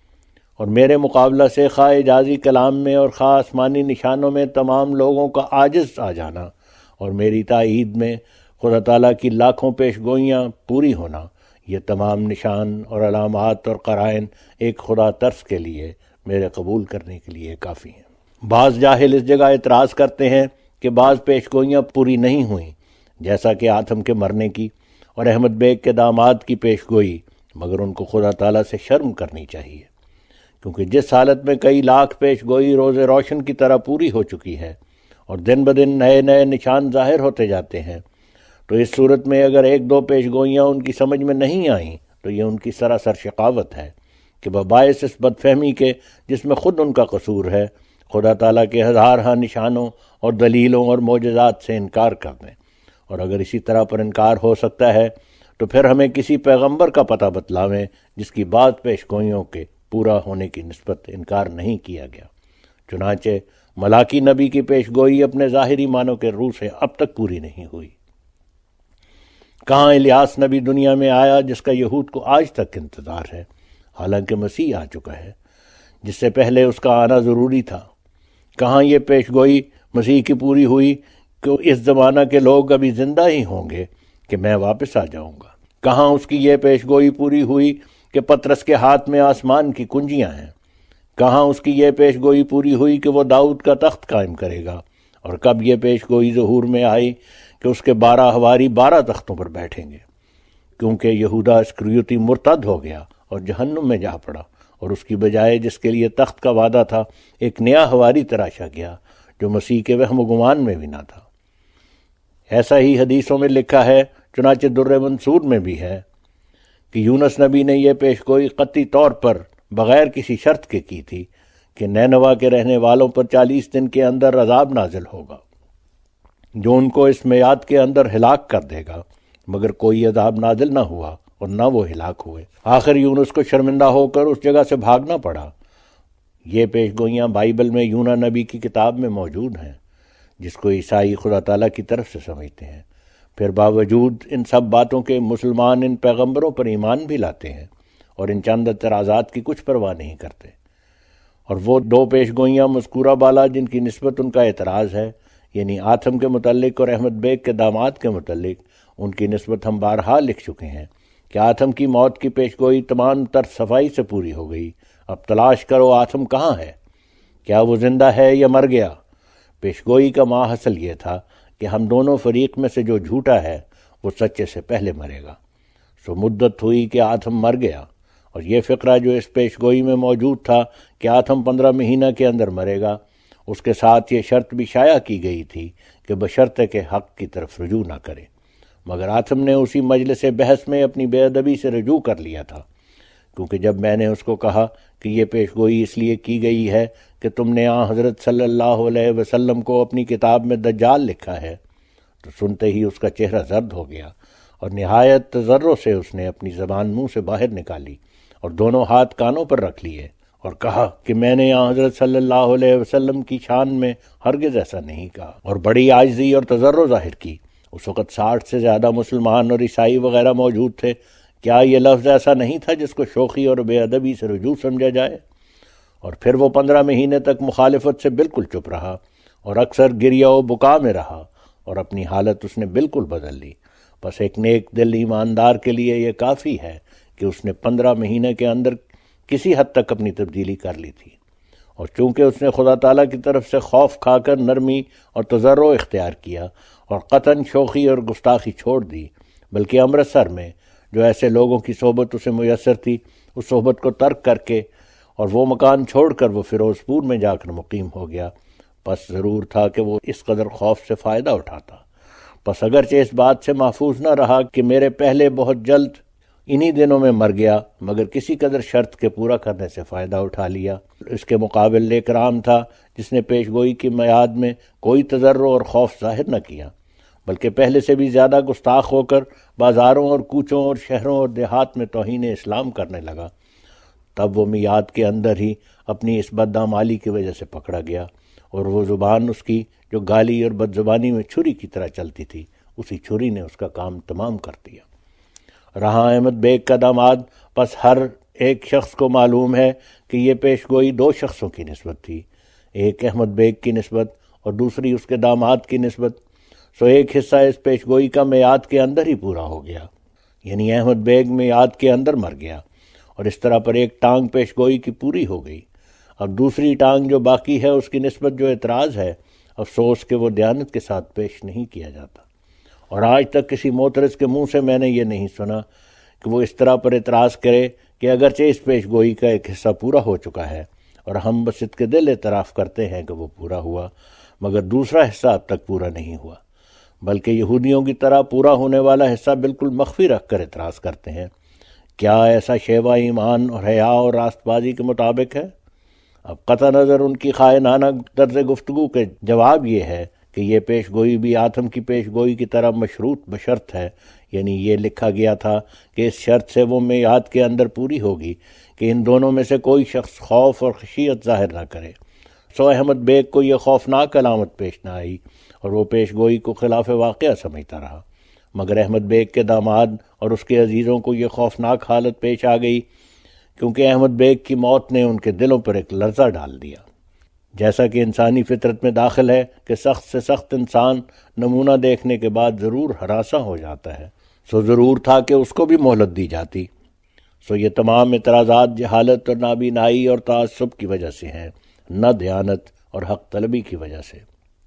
اور میرے مقابلہ سے خواہ اعجازی کلام میں اور خواہ آسمانی نشانوں میں تمام لوگوں کا عاجز آ جانا، اور میری تائید میں خدا تعالیٰ کی لاکھوں پیش گوئیاں پوری ہونا، یہ تمام نشان اور علامات اور قرائن ایک خدا ترس کے لیے میرے قبول کرنے کے لیے کافی ہیں۔ بعض جاہل اس جگہ اعتراض کرتے ہیں کہ بعض پیش گوئیاں پوری نہیں ہوئیں، جیسا کہ آدم کے مرنے کی اور احمد بیگ کے داماد کی پیش گوئی، مگر ان کو خدا تعالیٰ سے شرم کرنی چاہیے، کیونکہ جس حالت میں کئی لاکھ پیش گوئی روز روشن کی طرح پوری ہو چکی ہے اور دن بدن نئے نئے نشان ظاہر ہوتے جاتے ہیں، تو اس صورت میں اگر 1-2 پیش گوئیاں ان کی سمجھ میں نہیں آئیں تو یہ ان کی سراسر شقاوت ہے کہ بباعث اس بد فہمی کے جس میں خود ان کا قصور ہے، خدا تعالیٰ کے 1000 نشانوں اور دلیلوں اور معجزات سے انکار کر دیں۔ اور اگر اسی طرح پر انکار ہو سکتا ہے تو پھر ہمیں کسی پیغمبر کا پتہ بتلاویں جس کی بعض پیش گوئیوں کے پورا ہونے کی نسبت انکار نہیں کیا گیا۔ چنانچہ ملاکی نبی کی پیش گوئی اپنے ظاہری معنوں کے روح سے اب تک پوری نہیں ہوئی۔ کہاں الیاس نبی دنیا میں آیا جس کا یہود کو آج تک انتظار ہے، حالانکہ مسیح آ چکا ہے جس سے پہلے اس کا آنا ضروری تھا۔ کہاں یہ پیش گوئی مسیح کی پوری ہوئی کہ اس زمانہ کے لوگ ابھی زندہ ہی ہوں گے کہ میں واپس آ جاؤں گا۔ کہاں اس کی یہ پیش گوئی پوری ہوئی کہ پطرس کے ہاتھ میں آسمان کی کنجیاں ہیں۔ کہاں اس کی یہ پیش گوئی پوری ہوئی کہ وہ داؤد کا تخت قائم کرے گا، اور کب یہ پیش گوئی ظہور میں آئی کہ اس کے 12 حواری 12 تختوں پر بیٹھیں گے، کیونکہ یہودا اسکریوتی مرتد ہو گیا اور جہنم میں جا پڑا، اور اس کی بجائے جس کے لیے تخت کا وعدہ تھا ایک نیا حواری تراشا گیا جو مسیح کے وہم و گمان میں بھی نہ تھا۔ ایسا ہی حدیثوں میں لکھا ہے، چنانچہ در منصور میں بھی ہے کہ یونس نبی نے یہ پیش گوئی قطعی طور پر بغیر کسی شرط کے کی تھی کہ نینوا کے رہنے والوں پر 40 دن کے اندر عذاب نازل ہوگا جو ان کو اس میعاد کے اندر ہلاک کر دے گا، مگر کوئی عذاب نازل نہ ہوا اور نہ وہ ہلاک ہوئے۔ آخر یونس کو شرمندہ ہو کر اس جگہ سے بھاگنا پڑا۔ یہ پیش گوئیاں بائبل میں یونا نبی کی کتاب میں موجود ہیں، جس کو عیسائی خدا تعالیٰ کی طرف سے سمجھتے ہیں۔ پھر باوجود ان سب باتوں کے مسلمان ان پیغمبروں پر ایمان بھی لاتے ہیں اور ان چند اعتراضات کی کچھ پرواہ نہیں کرتے۔ اور وہ 2 پیش گوئیاں مذکورہ بالا جن کی نسبت ان کا اعتراض ہے، یعنی آتم کے متعلق اور احمد بیگ کے داماد کے متعلق، ان کی نسبت ہم بارہا لکھ چکے ہیں کہ آتم کی موت کی پیش گوئی تمام تر صفائی سے پوری ہو گئی۔ اب تلاش کرو آتم کہاں ہے، کیا وہ زندہ ہے یا مر گیا؟ پیش گوئی کا ماحصل یہ تھا کہ ہم دونوں فریق میں سے جو جھوٹا ہے وہ سچے سے پہلے مرے گا۔ سو مدت ہوئی کہ آتم مر گیا، اور یہ فقرہ جو اس پیش گوئی میں موجود تھا کہ آتم 15 مہینہ کے اندر مرے گا، اس کے ساتھ یہ شرط بھی شائع کی گئی تھی کہ بشرطے کہ حق کی طرف رجوع نہ کرے، مگر آتم نے اسی مجلس بحث میں اپنی بے ادبی سے رجوع کر لیا تھا، کیونکہ جب میں نے اس کو کہا کہ یہ پیش گوئی اس لیے کی گئی ہے کہ تم نے حضرت صلی اللہ علیہ وسلم کو اپنی کتاب میں دجال لکھا ہے، تو سنتے ہی اس کا چہرہ زرد ہو گیا اور نہایت تضرع سے اس نے اپنی زبان منہ سے باہر نکالی اور دونوں ہاتھ کانوں پر رکھ لیے اور کہا کہ میں نے حضرت صلی اللہ علیہ وسلم کی شان میں ہرگز ایسا نہیں کہا، اور بڑی عاجزی اور تضرع ظاہر کی۔ اس وقت 60 سے زیادہ مسلمان اور عیسائی وغیرہ موجود تھے۔ کیا یہ لفظ ایسا نہیں تھا جس کو شوخی اور بے ادبی سے رجوع سمجھا جائے؟ اور پھر وہ 15 مہینے تک مخالفت سے بالکل چپ رہا اور اکثر گریہ و بکا میں رہا، اور اپنی حالت اس نے بالکل بدل لی۔ بس ایک نیک دل ایماندار کے لیے یہ کافی ہے کہ اس نے 15 مہینے کے اندر کسی حد تک اپنی تبدیلی کر لی تھی، اور چونکہ اس نے خدا تعالیٰ کی طرف سے خوف کھا کر نرمی اور تضرع اختیار کیا اور قطعاً شوخی اور گستاخی چھوڑ دی، بلکہ امرتسر میں جو ایسے لوگوں کی صحبت اسے میسر تھی اس صحبت کو ترک کر کے اور وہ مکان چھوڑ کر وہ فیروز پور میں جا کر مقیم ہو گیا، پس ضرور تھا کہ وہ اس قدر خوف سے فائدہ اٹھاتا۔ پس اگرچہ اس بات سے محفوظ نہ رہا کہ میرے پہلے بہت جلد انہی دنوں میں مر گیا، مگر کسی قدر شرط کے پورا کرنے سے فائدہ اٹھا لیا۔ اس کے مقابل اکرام تھا جس نے پیش گوئی کی میعاد میں کوئی تضرع اور خوف ظاہر نہ کیا، بلکہ پہلے سے بھی زیادہ گستاخ ہو کر بازاروں اور کوچوں اور شہروں اور دیہات میں توہین اسلام کرنے لگا۔ تب وہ میعاد کے اندر ہی اپنی اس بدعمالی کی وجہ سے پکڑا گیا، اور وہ زبان اس کی جو گالی اور بد زبانی میں چھری کی طرح چلتی تھی، اسی چھری نے اس کا کام تمام کر دیا۔ رہا احمد بیگ کا داماد، پس ہر ایک شخص کو معلوم ہے کہ یہ پیش گوئی 2 شخصوں کی نسبت تھی، ایک احمد بیگ کی نسبت اور دوسری اس کے داماد کی نسبت۔ سو ایک حصہ اس پیش گوئی کا میعاد کے اندر ہی پورا ہو گیا، یعنی احمد بیگ میعاد کے اندر مر گیا، اور اس طرح پر ایک ٹانگ پیش گوئی کی پوری ہو گئی۔ اب دوسری ٹانگ جو باقی ہے اس کی نسبت جو اعتراض ہے، افسوس کہ وہ دیانت کے ساتھ پیش نہیں کیا جاتا، اور آج تک کسی معترض کے منہ سے میں نے یہ نہیں سنا کہ وہ اس طرح پر اعتراض کرے کہ اگرچہ اس پیش گوئی کا ایک حصہ پورا ہو چکا ہے اور ہم بصدق دل اعتراف کرتے ہیں کہ وہ پورا ہوا، مگر دوسرا حصہ اب تک پورا نہیں ہوا، بلکہ یہودیوں کی طرح پورا ہونے والا حصہ بالکل مخفی رکھ کر اعتراض کرتے ہیں۔ کیا ایسا شیوہ ایمان اور حیا اور راست بازی کے مطابق ہے؟ اب قطع نظر ان کی خائنانہ طرز گفتگو کے جواب یہ ہے کہ یہ پیش گوئی بھی آتم کی پیش گوئی کی طرح مشروط بشرط ہے، یعنی یہ لکھا گیا تھا کہ اس شرط سے وہ میعاد کے اندر پوری ہوگی کہ ان دونوں میں سے کوئی شخص خوف اور خشیت ظاہر نہ کرے۔ سو احمد بیگ کو یہ خوفناک علامت پیش نہ آئی اور وہ پیش گوئی کو خلاف واقعہ سمجھتا رہا، مگر احمد بیگ کے داماد اور اس کے عزیزوں کو یہ خوفناک حالت پیش آ گئی، کیونکہ احمد بیگ کی موت نے ان کے دلوں پر ایک لرزہ ڈال دیا۔ جیسا کہ انسانی فطرت میں داخل ہے کہ سخت سے سخت انسان نمونہ دیکھنے کے بعد ضرور ہراساں ہو جاتا ہے، سو ضرور تھا کہ اس کو بھی مہلت دی جاتی۔ سو یہ تمام اعتراضات جہالت اور نابینائی اور تعصب کی وجہ سے ہیں، نہ دیانت اور حق طلبی کی وجہ سے۔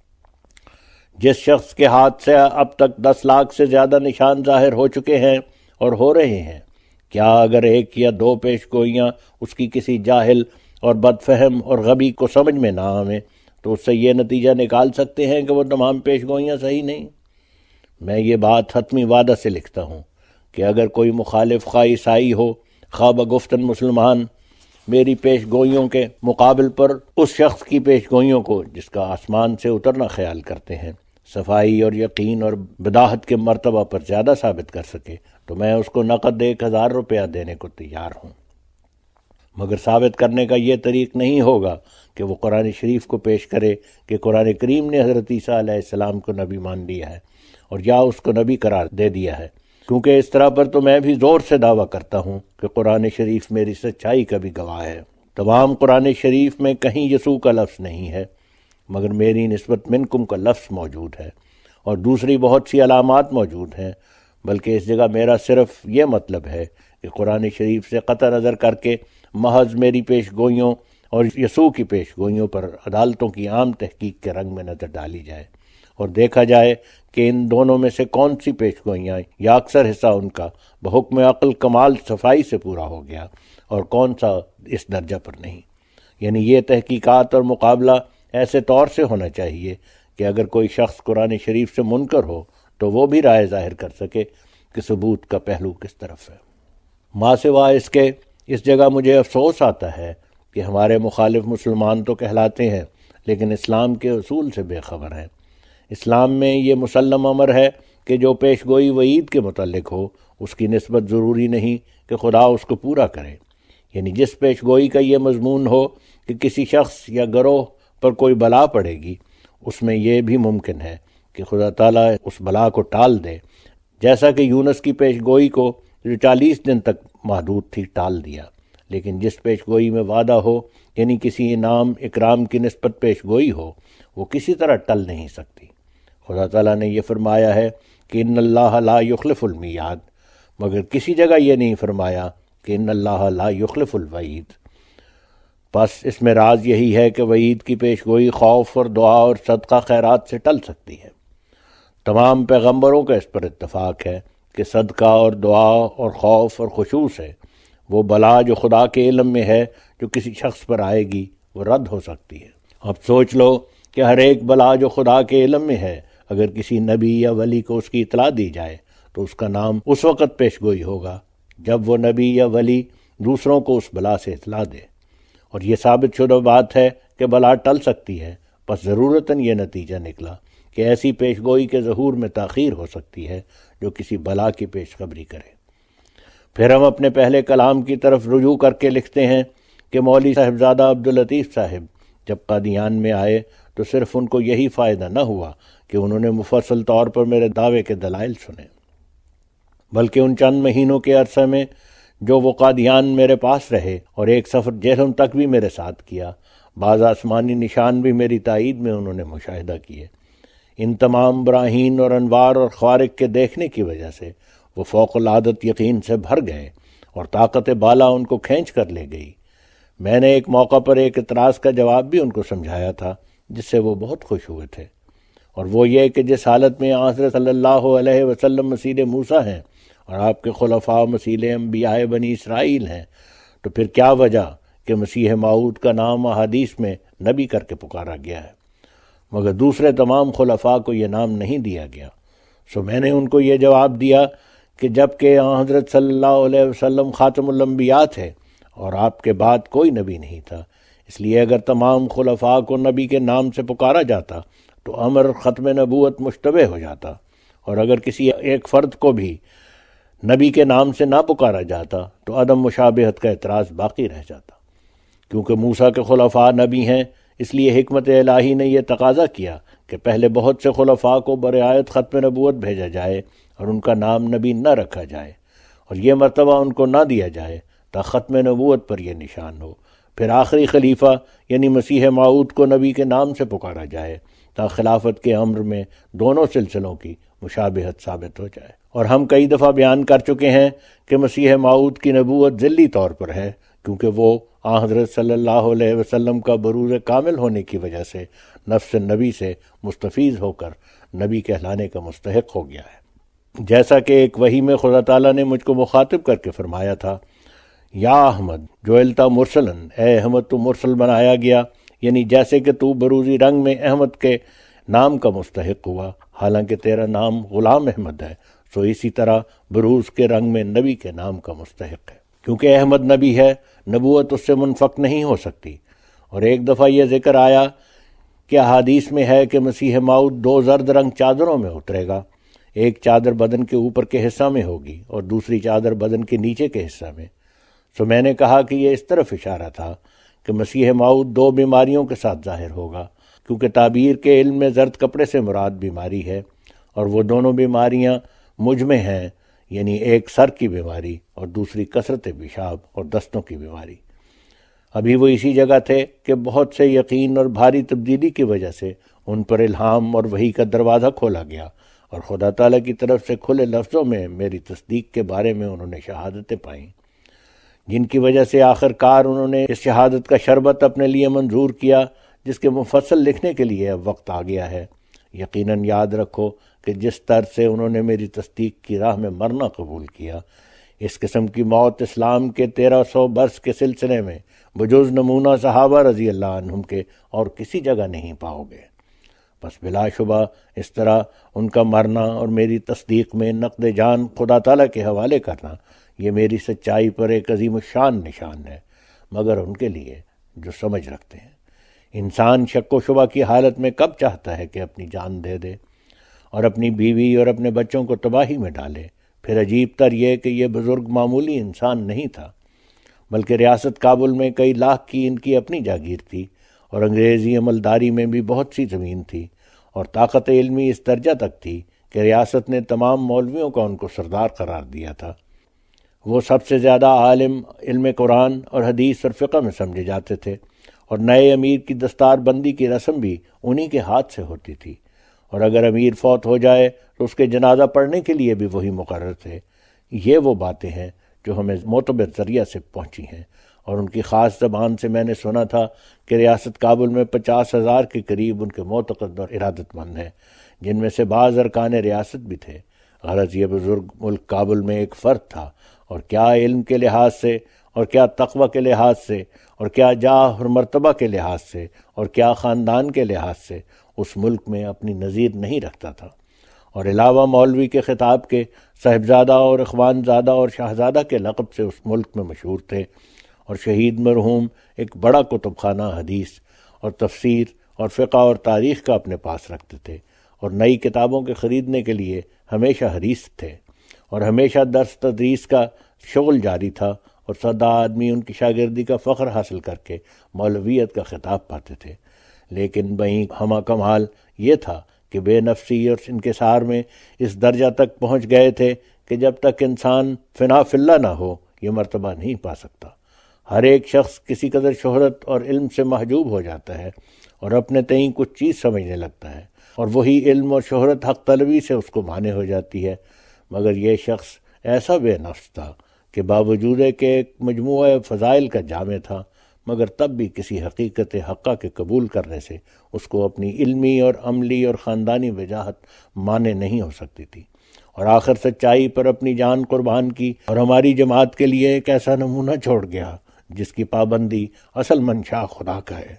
جس شخص کے ہاتھ سے اب تک 10 لاکھ سے زیادہ نشان ظاہر ہو چکے ہیں اور ہو رہے ہیں، کیا اگر 1 یا 2 پیش گوئیاں اس کی کسی جاہل اور بد فہم اور غبی کو سمجھ میں نہ آویں تو اس سے یہ نتیجہ نکال سکتے ہیں کہ وہ تمام پیش گوئیاں صحیح نہیں؟ میں یہ بات حتمی وعدہ سے لکھتا ہوں کہ اگر کوئی مخالف خواہ عیسائی ہو خواہ بگفتن مسلمان میری پیش گوئیوں کے مقابل پر اس شخص کی پیش گوئیوں کو جس کا آسمان سے اترنا خیال کرتے ہیں صفائی اور یقین اور بداحت کے مرتبہ پر زیادہ ثابت کر سکے تو میں اس کو نقد 1000 روپیہ دینے کو تیار ہوں، مگر ثابت کرنے کا یہ طریق نہیں ہوگا کہ وہ قرآن شریف کو پیش کرے کہ قرآن کریم نے حضرت عیسیٰ علیہ السلام کو نبی مان لیا ہے اور یا اس کو نبی قرار دے دیا ہے، کیونکہ اس طرح پر تو میں بھی زور سے دعویٰ کرتا ہوں کہ قرآن شریف میری سچائی کا بھی گواہ ہے۔ تمام قرآن شریف میں کہیں یسوع کا لفظ نہیں ہے، مگر میری نسبت منکم کا لفظ موجود ہے اور دوسری بہت سی علامات موجود ہیں، بلکہ اس جگہ میرا صرف یہ مطلب ہے کہ قرآن شریف سے قطع نظر کر کے محض میری پیش گوئیوں اور یسوع کی پیش گوئیوں پر عدالتوں کی عام تحقیق کے رنگ میں نظر ڈالی جائے اور دیکھا جائے کہ ان دونوں میں سے کون سی پیش گوئیاں یا اکثر حصہ ان کا بحکم عقل کمال صفائی سے پورا ہو گیا اور کون سا اس درجہ پر نہیں۔ یعنی یہ تحقیقات اور مقابلہ ایسے طور سے ہونا چاہیے کہ اگر کوئی شخص قرآن شریف سے منکر ہو تو وہ بھی رائے ظاہر کر سکے کہ ثبوت کا پہلو کس طرف ہے۔ ماں سوا اس کے اس جگہ مجھے افسوس آتا ہے کہ ہمارے مخالف مسلمان تو کہلاتے ہیں لیکن اسلام کے اصول سے بے خبر ہیں۔ اسلام میں یہ مسلم امر ہے کہ جو پیش گوئی وعید کے متعلق ہو اس کی نسبت ضروری نہیں کہ خدا اس کو پورا کرے، یعنی جس پیش گوئی کا یہ مضمون ہو کہ کسی شخص یا گروہ پر کوئی بلا پڑے گی، اس میں یہ بھی ممکن ہے کہ خدا تعالیٰ اس بلا کو ٹال دے، جیسا کہ یونس کی پیش گوئی کو جو 40 دن تک محدود تھی ٹال دیا۔ لیکن جس پیش گوئی میں وعدہ ہو یعنی کسی انعام اکرام کی نسبت پیش گوئی ہو وہ کسی طرح ٹل نہیں سکتی۔ خدا تعالیٰ نے یہ فرمایا ہے کہ ان اللہ لا یخلف المیعاد، مگر کسی جگہ یہ نہیں فرمایا کہ ان اللہ لا یخلف الوعید۔ بس اس میں راز یہی ہے کہ وعید کی پیش گوئی خوف اور دعا اور صدقہ خیرات سے ٹل سکتی ہے۔ تمام پیغمبروں کا اس پر اتفاق ہے کہ صدقہ اور دعا اور خوف اور خشوع سے وہ بلا جو خدا کے علم میں ہے جو کسی شخص پر آئے گی وہ رد ہو سکتی ہے۔ اب سوچ لو کہ ہر ایک بلا جو خدا کے علم میں ہے اگر کسی نبی یا ولی کو اس کی اطلاع دی جائے تو اس کا نام اس وقت پیش گوئی ہوگا جب وہ نبی یا ولی دوسروں کو اس بلا سے اطلاع دے، اور یہ ثابت شدہ بات ہے کہ بلا ٹل سکتی ہے، پس ضرورتاً یہ نتیجہ نکلا کہ ایسی پیش گوئی کے ظہور میں تاخیر ہو سکتی ہے جو کسی بلا کی پیش خبری کرے۔ پھر ہم اپنے پہلے کلام کی طرف رجوع کر کے لکھتے ہیں کہ مولوی صاحبزادہ عبداللطیف صاحب جب قادیان میں آئے تو صرف ان کو یہی فائدہ نہ ہوا کہ انہوں نے مفصل طور پر میرے دعوے کے دلائل سنے، بلکہ ان چند مہینوں کے عرصے میں جو وہ قادیان میرے پاس رہے اور ایک سفر جہلم تک بھی میرے ساتھ کیا، بعض آسمانی نشان بھی میری تائید میں انہوں نے مشاہدہ کیے۔ ان تمام براہین اور انوار اور خوارق کے دیکھنے کی وجہ سے وہ فوق العادت یقین سے بھر گئے اور طاقت بالا ان کو کھینچ کر لے گئی۔ میں نے ایک موقع پر ایک اعتراض کا جواب بھی ان کو سمجھایا تھا جس سے وہ بہت خوش ہوئے تھے، اور وہ یہ کہ جس حالت میں حضرت صلی اللہ علیہ وسلم مسیح موسیٰ ہیں اور آپ کے خلفاء مسیح انبیاء بنی اسرائیل ہیں، تو پھر کیا وجہ کہ مسیح موعود کا نام احادیث میں نبی کر کے پکارا گیا ہے، مگر دوسرے تمام خلفاء کو یہ نام نہیں دیا گیا۔ سو میں نے ان کو یہ جواب دیا کہ جب کہ حضرت صلی اللہ علیہ وسلم خاتم الانبیاء تھے اور آپ کے بعد کوئی نبی نہیں تھا، اس لیے اگر تمام خلفاء کو نبی کے نام سے پکارا جاتا تو امر ختم نبوت مشتبہ ہو جاتا، اور اگر کسی ایک فرد کو بھی نبی کے نام سے نہ پکارا جاتا تو عدم مشابہت کا اعتراض باقی رہ جاتا۔ کیونکہ موسیٰ کے خلفاء نبی ہیں، اس لیے حکمت الہی نے یہ تقاضا کیا کہ پہلے بہت سے خلفاء کو برعایت ختم نبوت بھیجا جائے اور ان کا نام نبی نہ رکھا جائے، اور یہ مرتبہ ان کو نہ دیا جائے تا ختم نبوت پر یہ نشان ہو۔ پھر آخری خلیفہ یعنی مسیح موعود کو نبی کے نام سے پکارا جائے تا خلافت کے امر میں دونوں سلسلوں کی مشابہت ثابت ہو جائے۔ اور ہم کئی دفعہ بیان کر چکے ہیں کہ مسیح موعود کی نبوت ذلی طور پر ہے، کیونکہ وہ حضرت صلی اللہ علیہ وسلم کا بروز کامل ہونے کی وجہ سے نفس نبی سے مستفیض ہو کر نبی کہلانے کا مستحق ہو گیا ہے۔ جیسا کہ ایک وحی میں خدا تعالیٰ نے مجھ کو مخاطب کر کے فرمایا تھا، یا احمد جو التا مرسلن، اے احمد تو مرسل بنایا گیا، یعنی جیسے کہ تو بروزی رنگ میں احمد کے نام کا مستحق ہوا، حالانکہ تیرا نام غلام احمد ہے، سو اسی طرح بروز کے رنگ میں نبی کے نام کا مستحق ہے، کیونکہ احمد نبی ہے، نبوت اس سے منفک نہیں ہو سکتی۔ اور ایک دفعہ یہ ذکر آیا کہ احادیث میں ہے کہ مسیح موعود 2 زرد رنگ چادروں میں اترے گا، ایک چادر بدن کے اوپر کے حصہ میں ہوگی اور دوسری چادر بدن کے نیچے کے حصہ میں۔ سو میں نے کہا کہ یہ اس طرف اشارہ تھا کہ مسیح موعود 2 بیماریوں کے ساتھ ظاہر ہوگا، کیونکہ تعبیر کے علم میں زرد کپڑے سے مراد بیماری ہے، اور وہ دونوں بیماریاں مجھ میں ہیں، یعنی ایک سر کی بیماری اور دوسری کثرت پیشاب اور دستوں کی بیماری۔ ابھی وہ اسی جگہ تھے کہ بہت سے یقین اور بھاری تبدیلی کی وجہ سے ان پر الہام اور وحی کا دروازہ کھولا گیا، اور خدا تعالیٰ کی طرف سے کھلے لفظوں میں میری تصدیق کے بارے میں انہوں نے شہادتیں پائیں، جن کی وجہ سے آخر کار انہوں نے اس شہادت کا شربت اپنے لیے منظور کیا، جس کے مفصل لکھنے کے لیے اب وقت آ گیا ہے۔ یقیناً یاد رکھو کہ جس طرز سے انہوں نے میری تصدیق کی راہ میں مرنا قبول کیا، اس قسم کی موت اسلام کے 1300 برس کے سلسلے میں بجز نمونہ صحابہ رضی اللہ عنہم کے اور کسی جگہ نہیں پاؤ گے۔ بس بلا شبہ اس طرح ان کا مرنا اور میری تصدیق میں نقد جان خدا تعالیٰ کے حوالے کرنا، یہ میری سچائی پر ایک عظیم الشان نشان ہے، مگر ان کے لیے جو سمجھ رکھتے ہیں۔ انسان شک و شبہ کی حالت میں کب چاہتا ہے کہ اپنی جان دے دے اور اپنی بیوی اور اپنے بچوں کو تباہی میں ڈالے؟ پھر عجیب تر یہ کہ یہ بزرگ معمولی انسان نہیں تھا، بلکہ ریاست کابل میں کئی لاکھ کی ان کی اپنی جاگیر تھی، اور انگریزی عملداری میں بھی بہت سی زمین تھی، اور طاقت علمی اس درجہ تک تھی کہ ریاست نے تمام مولویوں کا ان کو سردار قرار دیا تھا۔ وہ سب سے زیادہ عالم علم قرآن اور حدیث اور فقہ میں سمجھے جاتے تھے، اور نئے امیر کی دستار بندی کی رسم بھی انہی کے ہاتھ سے ہوتی تھی، اور اگر امیر فوت ہو جائے تو اس کے جنازہ پڑھنے کے لیے بھی وہی مقرر تھے۔ یہ وہ باتیں ہیں جو ہمیں معتبر ذریعہ سے پہنچی ہیں، اور ان کی خاص زبان سے میں نے سنا تھا کہ ریاست کابل میں 50,000 کے قریب ان کے معتقد اور ارادت مند ہیں، جن میں سے بعض ارکان ریاست بھی تھے۔ غرض یہ بزرگ ملک کابل میں ایک فرد تھا، اور کیا علم کے لحاظ سے، اور کیا تقوی کے لحاظ سے، اور کیا جاہ اور مرتبہ کے لحاظ سے، اور کیا خاندان کے لحاظ سے اس ملک میں اپنی نظیر نہیں رکھتا تھا۔ اور علاوہ مولوی کے خطاب کے صاحبزادہ اور اخوان زادہ اور شاہزادہ کے لقب سے اس ملک میں مشہور تھے، اور شہید مرحوم ایک بڑا کتب خانہ حدیث اور تفسیر اور فقہ اور تاریخ کا اپنے پاس رکھتے تھے، اور نئی کتابوں کے خریدنے کے لیے ہمیشہ حریص تھے، اور ہمیشہ درس تدریس کا شغل جاری تھا، اور سادہ آدمی ان کی شاگردی کا فخر حاصل کر کے مولویت کا خطاب پاتے تھے۔ لیکن وہیں ہمہ کمال یہ تھا کہ بے نفسی اور انکسار میں اس درجہ تک پہنچ گئے تھے کہ جب تک انسان فنا فی اللہ نہ ہو یہ مرتبہ نہیں پا سکتا۔ ہر ایک شخص کسی قدر شہرت اور علم سے محجوب ہو جاتا ہے اور اپنے تئیں کچھ چیز سمجھنے لگتا ہے، اور وہی علم اور شہرت حق طلبی سے اس کو مانے ہو جاتی ہے۔ مگر یہ شخص ایسا بے نفس تھا کہ باوجود کہ ایک مجموعہ فضائل کا جامع تھا، مگر تب بھی کسی حقیقت حقہ کے قبول کرنے سے اس کو اپنی علمی اور عملی اور خاندانی وجاہت مانے نہیں ہو سکتی تھی، اور آخر سچائی پر اپنی جان قربان کی، اور ہماری جماعت کے لیے ایک ایسا نمونہ چھوڑ گیا جس کی پابندی اصل منشا خدا کا ہے۔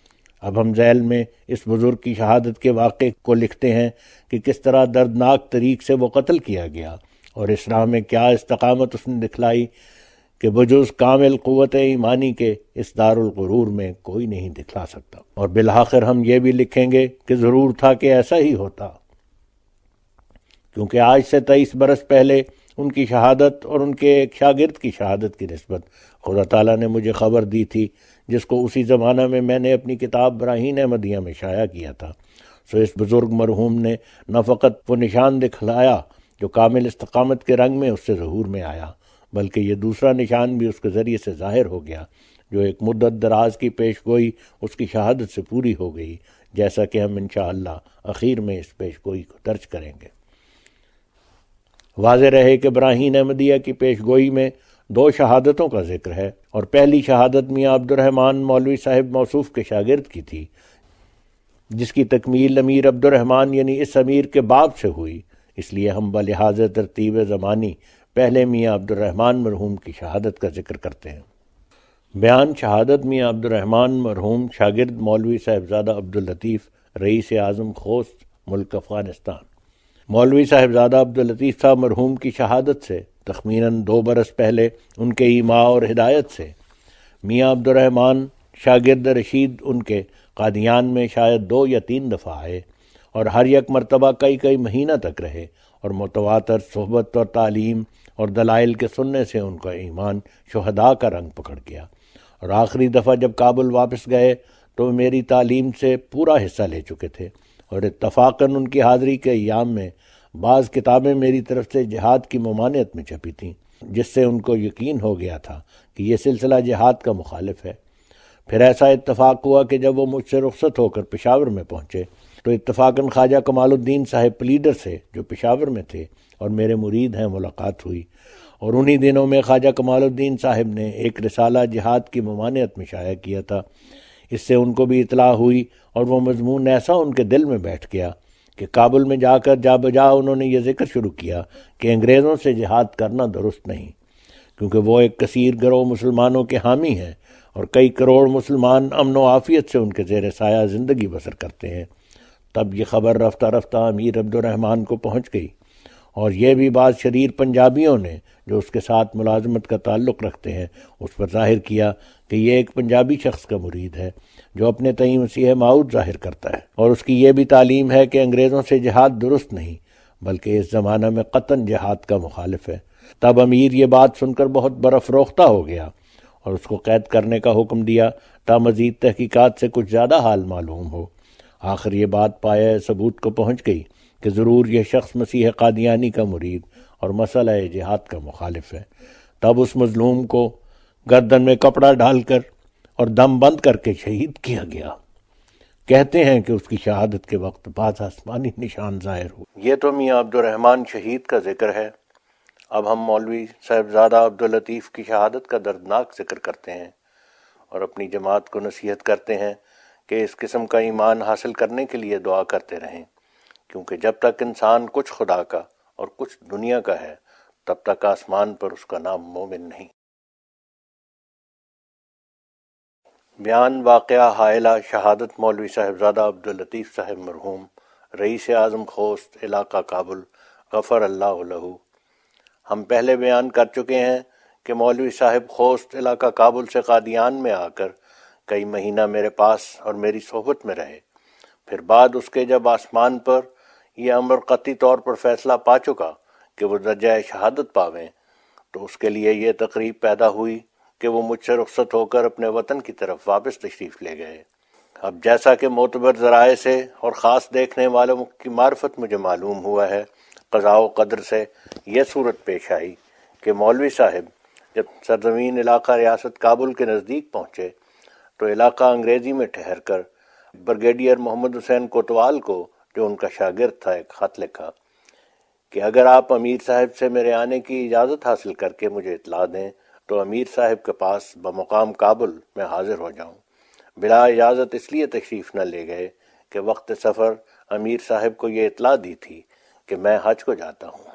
اب ہم ذیل میں اس بزرگ کی شہادت کے واقعے کو لکھتے ہیں کہ کس طرح دردناک طریق سے وہ قتل کیا گیا، اور اس راہ میں کیا استقامت اس نے دکھلائی کہ بجز کامل قوت ایمانی کے اس دارالغرور میں کوئی نہیں دکھلا سکتا۔ اور بالآخر ہم یہ بھی لکھیں گے کہ ضرور تھا کہ ایسا ہی ہوتا، کیونکہ آج سے 23 برس پہلے ان کی شہادت اور ان کے ایک شاگرد کی شہادت کی نسبت خدا تعالیٰ نے مجھے خبر دی تھی، جس کو اسی زمانہ میں نے اپنی کتاب براہین احمدیہ میں شائع کیا تھا۔ سو اس بزرگ مرحوم نے نہ فقط وہ نشان دکھلایا جو کامل استقامت کے رنگ میں اس سے ظہور میں آیا، بلکہ یہ دوسرا نشان بھی اس کے ذریعے سے ظاہر ہو گیا، جو ایک مدت دراز کی پیش گوئی اس کی شہادت سے پوری ہو گئی، جیسا کہ ہم انشاءاللہ اخیر میں اس پیش گوئی کو درج کریں گے۔ واضح رہے کہ براہین احمدیہ کی پیش گوئی میں 2 شہادتوں کا ذکر ہے، اور پہلی شہادت میاں عبد الرحمن مولوی صاحب موصوف کے شاگرد کی تھی، جس کی تکمیل امیر عبد الرحمن یعنی اس امیر کے باپ سے ہوئی، اس لیے ہم بلحاظ ترتیب زمانی پہلے میاں عبد الرحمن مرحوم کی شہادت کا ذکر کرتے ہیں۔ بیان شہادت میاں عبد الرحمن مرحوم شاگرد مولوی صاحبزادہ عبداللطیف رئیس اعظم خوست ملک افغانستان۔ مولوی صاحبزادہ عبداللطیف صاحب مرحوم کی شہادت سے تخمیناً 2 برس پہلے ان کے ایما اور ہدایت سے میاں عبد الرحمن شاگرد رشید ان کے قادیان میں شاید 2 یا 3 دفعہ آئے اور ہر یک مرتبہ کئی مہینہ تک رہے اور متواتر صحبت اور تعلیم اور دلائل کے سننے سے ان کا ایمان شہداء کا رنگ پکڑ گیا، اور آخری دفعہ جب کابل واپس گئے تو میری تعلیم سے پورا حصہ لے چکے تھے، اور اتفاقاً ان کی حاضری کے ایام میں بعض کتابیں میری طرف سے جہاد کی ممانعت میں چھپی تھیں، جس سے ان کو یقین ہو گیا تھا کہ یہ سلسلہ جہاد کا مخالف ہے۔ پھر ایسا اتفاق ہوا کہ جب وہ مجھ سے رخصت ہو کر پشاور میں پہنچے تو اتفاقاً خواجہ کمال الدین صاحب پلیڈر سے جو پشاور میں تھے اور میرے مرید ہیں ملاقات ہوئی، اور انہی دنوں میں خواجہ کمال الدین صاحب نے ایک رسالہ جہاد کی ممانعت میں شائع کیا تھا۔ اس سے ان کو بھی اطلاع ہوئی اور وہ مضمون ایسا ان کے دل میں بیٹھ گیا کہ کابل میں جا کر جا بجا انہوں نے یہ ذکر شروع کیا کہ انگریزوں سے جہاد کرنا درست نہیں، کیونکہ وہ ایک کثیر گروہ مسلمانوں کے حامی ہیں اور کئی کروڑ مسلمان امن و عافیت سے ان کے زیر سایہ زندگی بسر کرتے ہیں۔ تب یہ خبر رفتہ رفتہ امیر عبد الرحمن کو پہنچ گئی، اور یہ بھی بعض شریر پنجابیوں نے جو اس کے ساتھ ملازمت کا تعلق رکھتے ہیں اس پر ظاہر کیا کہ یہ ایک پنجابی شخص کا مرید ہے جو اپنے تئیں مسیح موعود ظاہر کرتا ہے، اور اس کی یہ بھی تعلیم ہے کہ انگریزوں سے جہاد درست نہیں بلکہ اس زمانہ میں قطعاً جہاد کا مخالف ہے۔ تب امیر یہ بات سن کر بہت برافروختہ ہو گیا اور اس کو قید کرنے کا حکم دیا تا مزید تحقیقات سے کچھ زیادہ حال معلوم ہو۔ آخر یہ بات پایہ ثبوت کو پہنچ گئی کہ ضرور یہ شخص مسیح قادیانی کا مرید اور مسئلہ جہاد کا مخالف ہے۔ تب اس مظلوم کو گردن میں کپڑا ڈال کر اور دم بند کر کے شہید کیا گیا۔ کہتے ہیں کہ اس کی شہادت کے وقت بعض آسمانی نشان ظاہر ہوئے۔ یہ تو میاں عبد الرحمن شہید کا ذکر ہے، اب ہم مولوی صاحبزادہ عبداللطیف کی شہادت کا دردناک ذکر کرتے ہیں اور اپنی جماعت کو نصیحت کرتے ہیں کہ اس قسم کا ایمان حاصل کرنے کے لیے دعا کرتے رہیں، کیونکہ جب تک انسان کچھ خدا کا اور کچھ دنیا کا ہے تب تک آسمان پر اس کا نام مومن نہیں۔ بیان واقعہ حائلہ شہادت مولوی صاحبزادہ عبداللطیف صاحب مرحوم رئیس اعظم خوست علاقہ کابل غفر اللہ لہ۔ ہم پہلے بیان کر چکے ہیں کہ مولوی صاحب خوست علاقہ کابل سے قادیان میں آ کر کئی مہینہ میرے پاس اور میری صحبت میں رہے۔ پھر بعد اس کے جب آسمان پر یہ امر قطعی طور پر فیصلہ پا چکا کہ وہ درجہ شہادت پاویں تو اس کے لیے یہ تقریب پیدا ہوئی کہ وہ مجھ سے رخصت ہو کر اپنے وطن کی طرف واپس تشریف لے گئے۔ اب جیسا کہ معتبر ذرائع سے اور خاص دیکھنے والوں کی معرفت مجھے معلوم ہوا ہے، قضاء و قدر سے یہ صورت پیش آئی کہ مولوی صاحب جب سرزمین علاقہ ریاست کابل کے نزدیک پہنچے تو علاقہ انگریزی میں ٹھہر کر بریگیڈیئر محمد حسین کوتوال کو جو ان کا شاگرد تھا ایک خط لکھا کہ اگر آپ امیر صاحب سے میرے آنے کی اجازت حاصل کر کے مجھے اطلاع دیں تو امیر صاحب کے پاس بمقام کابل میں حاضر ہو جاؤں۔ بلا اجازت اس لیے تشریف نہ لے گئے کہ وقت سفر امیر صاحب کو یہ اطلاع دی تھی کہ میں حج کو جاتا ہوں،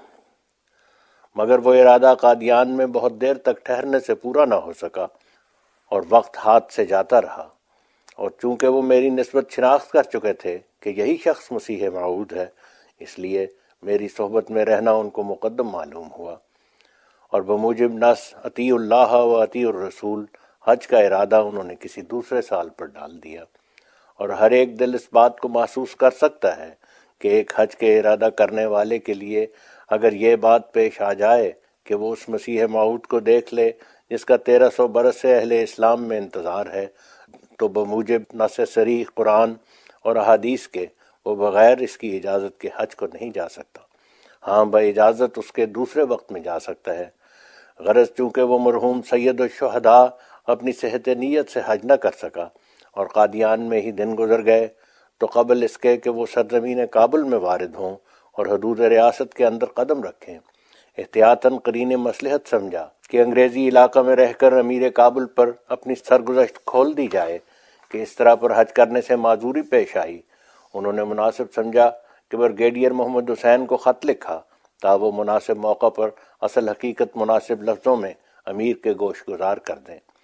مگر وہ ارادہ قادیان میں بہت دیر تک ٹھہرنے سے پورا نہ ہو سکا اور وقت ہاتھ سے جاتا رہا، اور چونکہ وہ میری نسبت شناخت کر چکے تھے کہ یہی شخص مسیح موعود ہے، اس لیے میری صحبت میں رہنا ان کو مقدم معلوم ہوا، اور بموجب نص اطیع اللہ و اطیع الرسول حج کا ارادہ انہوں نے کسی دوسرے سال پر ڈال دیا۔ اور ہر ایک دل اس بات کو محسوس کر سکتا ہے کہ ایک حج کے ارادہ کرنے والے کے لیے اگر یہ بات پیش آ جائے کہ وہ اس مسیح موعود کو دیکھ لے جس کا 1300 برس سے اہل اسلام میں انتظار ہے، تو بموجب نص صریح قرآن اور احادیث کے وہ بغیر اس کی اجازت کے حج کو نہیں جا سکتا۔ ہاں اجازت اس کے دوسرے وقت میں جا سکتا ہے، غرض چونکہ وہ مرحوم سید الشہداء اپنی صحت نیت سے حج نہ کر سکا اور قادیان میں ہی دن گزر گئے، تو قبل اس کے کہ وہ سرزمین کابل میں وارد ہوں اور حدود ریاست کے اندر قدم رکھیں، احتیاطاً قرین مصلحت سمجھا کہ انگریزی علاقہ میں رہ کر امیر کابل پر اپنی سرگزشت کھول دی جائے کہ اس طرح پر حج کرنے سے معذوری پیش آئی۔ انہوں نے مناسب سمجھا کہ بریگیڈیئر محمد حسین کو خط لکھا تا وہ مناسب موقع پر اصل حقیقت مناسب لفظوں میں امیر کے گوش گزار کر دیں،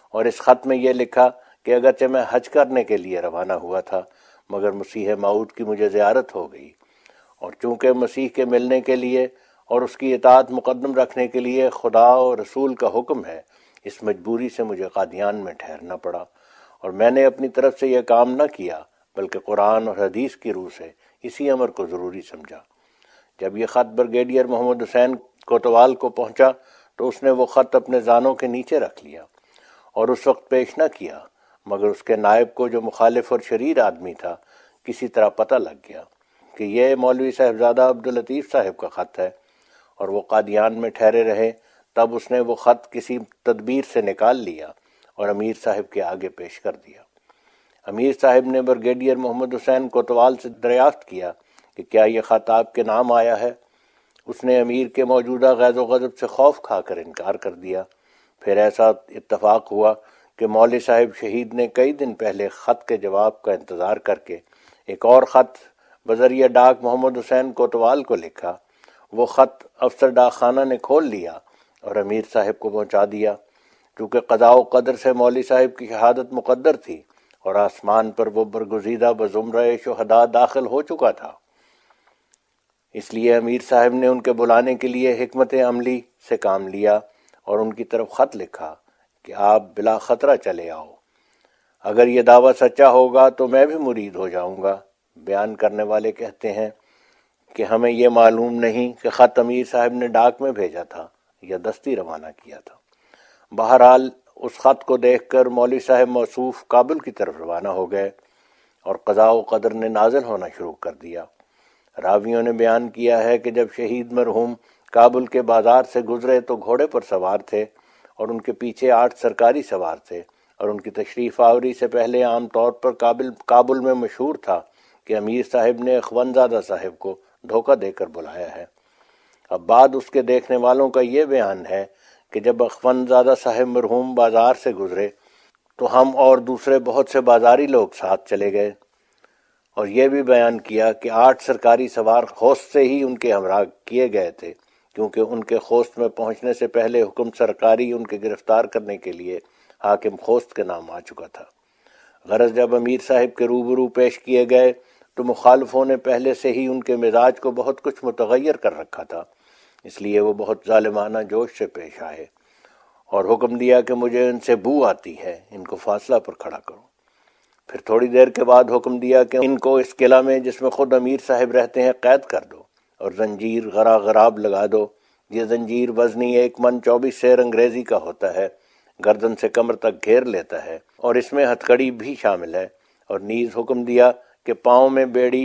اور اس خط میں یہ لکھا کہ اگرچہ میں حج کرنے کے لیے روانہ ہوا تھا مگر مسیح موعود کی مجھے زیارت ہو گئی، اور چونکہ مسیح کے ملنے کے لیے اور اس کی اطاعت مقدم رکھنے کے لیے خدا اور رسول کا حکم ہے، اس مجبوری سے مجھے قادیان میں ٹھہرنا پڑا، اور میں نے اپنی طرف سے یہ کام نہ کیا بلکہ قرآن اور حدیث کی روح سے اسی امر کو ضروری سمجھا۔ جب یہ خط بریگیڈیئر محمد حسین کوتوال کو پہنچا تو اس نے وہ خط اپنے زانوں کے نیچے رکھ لیا اور اس وقت پیش نہ کیا، مگر اس کے نائب کو جو مخالف اور شریر آدمی تھا کسی طرح پتہ لگ گیا کہ یہ مولوی صاحبزادہ عبداللطیف صاحب کا خط ہے، اور وہ قادیان میں ٹھہرے رہے۔ تب اس نے وہ خط کسی تدبیر سے نکال لیا اور امیر صاحب کے آگے پیش کر دیا۔ امیر صاحب نے بریگیڈیئر محمد حسین کوتوال سے دریافت کیا کہ کیا یہ خط آپ کے نام آیا ہے؟ اس نے امیر کے موجودہ غیظ و غضب سے خوف کھا کر انکار کر دیا۔ پھر ایسا اتفاق ہوا کہ مولوی صاحب شہید نے کئی دن پہلے خط کے جواب کا انتظار کر کے ایک اور خط بذریعہ ڈاک محمد حسین کوتوال کو لکھا۔ وہ خط افسر ڈاک خانہ نے کھول لیا اور امیر صاحب کو پہنچا دیا۔ چونکہ قضاء و قدر سے مولوی صاحب کی شہادت مقدر تھی اور آسمان پر وہ برگزیدہ بزمرہ شہداء داخل ہو چکا تھا، اس لیے امیر صاحب نے ان کے بلانے کے لیے حکمت عملی سے کام لیا اور ان کی طرف خط لکھا کہ آپ بلا خطرہ چلے آؤ، اگر یہ دعویٰ سچا ہوگا تو میں بھی مرید ہو جاؤں گا۔ بیان کرنے والے کہتے ہیں کہ ہمیں یہ معلوم نہیں کہ خط امیر صاحب نے ڈاک میں بھیجا تھا یا دستی روانہ کیا تھا۔ بہرحال اس خط کو دیکھ کر مولوی صاحب موصوف کابل کی طرف روانہ ہو گئے اور قضاء و قدر نے نازل ہونا شروع کر دیا۔ راویوں نے بیان کیا ہے کہ جب شہید مرحوم کابل کے بازار سے گزرے تو گھوڑے پر سوار تھے اور ان کے پیچھے 8 سرکاری سوار تھے، اور ان کی تشریف آوری سے پہلے عام طور پر کابل میں مشہور تھا کہ امیر صاحب نے اخوندزادہ صاحب کو دھوکہ دے کر بلایا ہے۔ اب بعد اس کے دیکھنے والوں کا یہ بیان ہے کہ جب اخوندزادہ صاحب مرحوم بازار سے گزرے تو ہم اور دوسرے بہت سے بازاری لوگ ساتھ چلے گئے، اور یہ بھی بیان کیا کہ 8 سرکاری سوار خوست سے ہی ان کے ہمراہ کیے گئے تھے، کیونکہ ان کے خوست میں پہنچنے سے پہلے حکم سرکاری ان کے گرفتار کرنے کے لیے حاکم خوست کے نام آ چکا تھا۔ غرض جب امیر صاحب کے روبرو پیش کیے گئے تو مخالفوں نے پہلے سے ہی ان کے مزاج کو بہت کچھ متغیر کر رکھا تھا، اس لیے وہ بہت ظالمانہ جوش سے پیش آئے اور حکم دیا کہ مجھے ان سے بو آتی ہے، ان کو فاصلہ پر کھڑا کرو۔ پھر تھوڑی دیر کے بعد حکم دیا کہ ان کو اس قلعہ میں جس میں خود امیر صاحب رہتے ہیں قید کر دو اور زنجیر غراب لگا دو۔ یہ زنجیر وزنی 1 من 24 سیر انگریزی کا ہوتا ہے، گردن سے کمر تک گھیر لیتا ہے، اور اس میں ہتھکڑی بھی شامل ہے، اور نیز حکم دیا کہ پاؤں میں بیڑی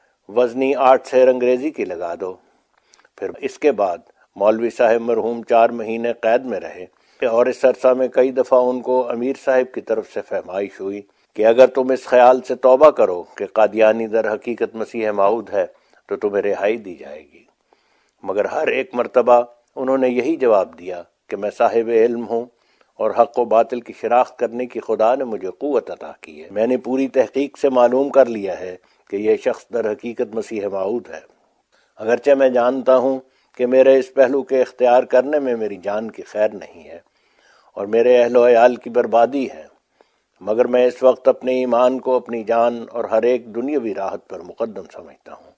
وزنی 8 سیر انگریزی کی لگا دو۔ پھر اس کے بعد مولوی صاحب مرحوم 4 مہینے قید میں رہے، اور اس عرصہ میں کئی دفعہ ان کو امیر صاحب کی طرف سے فہمائش ہوئی کہ اگر تم اس خیال سے توبہ کرو کہ قادیانی در حقیقت مسیح موعود ہے تو تمہیں رہائی دی جائے گی، مگر ہر ایک مرتبہ انہوں نے یہی جواب دیا کہ میں صاحب علم ہوں اور حق و باطل کی شناخت کرنے کی خدا نے مجھے قوت عطا کی ہے۔ میں نے پوری تحقیق سے معلوم کر لیا ہے کہ یہ شخص در حقیقت مسیح موعود ہے، اگرچہ میں جانتا ہوں کہ میرے اس پہلو کے اختیار کرنے میں میری جان کی خیر نہیں ہے اور میرے اہل و عیال کی بربادی ہے، مگر میں اس وقت اپنے ایمان کو اپنی جان اور ہر ایک دنیاوی راحت پر مقدم سمجھتا ہوں۔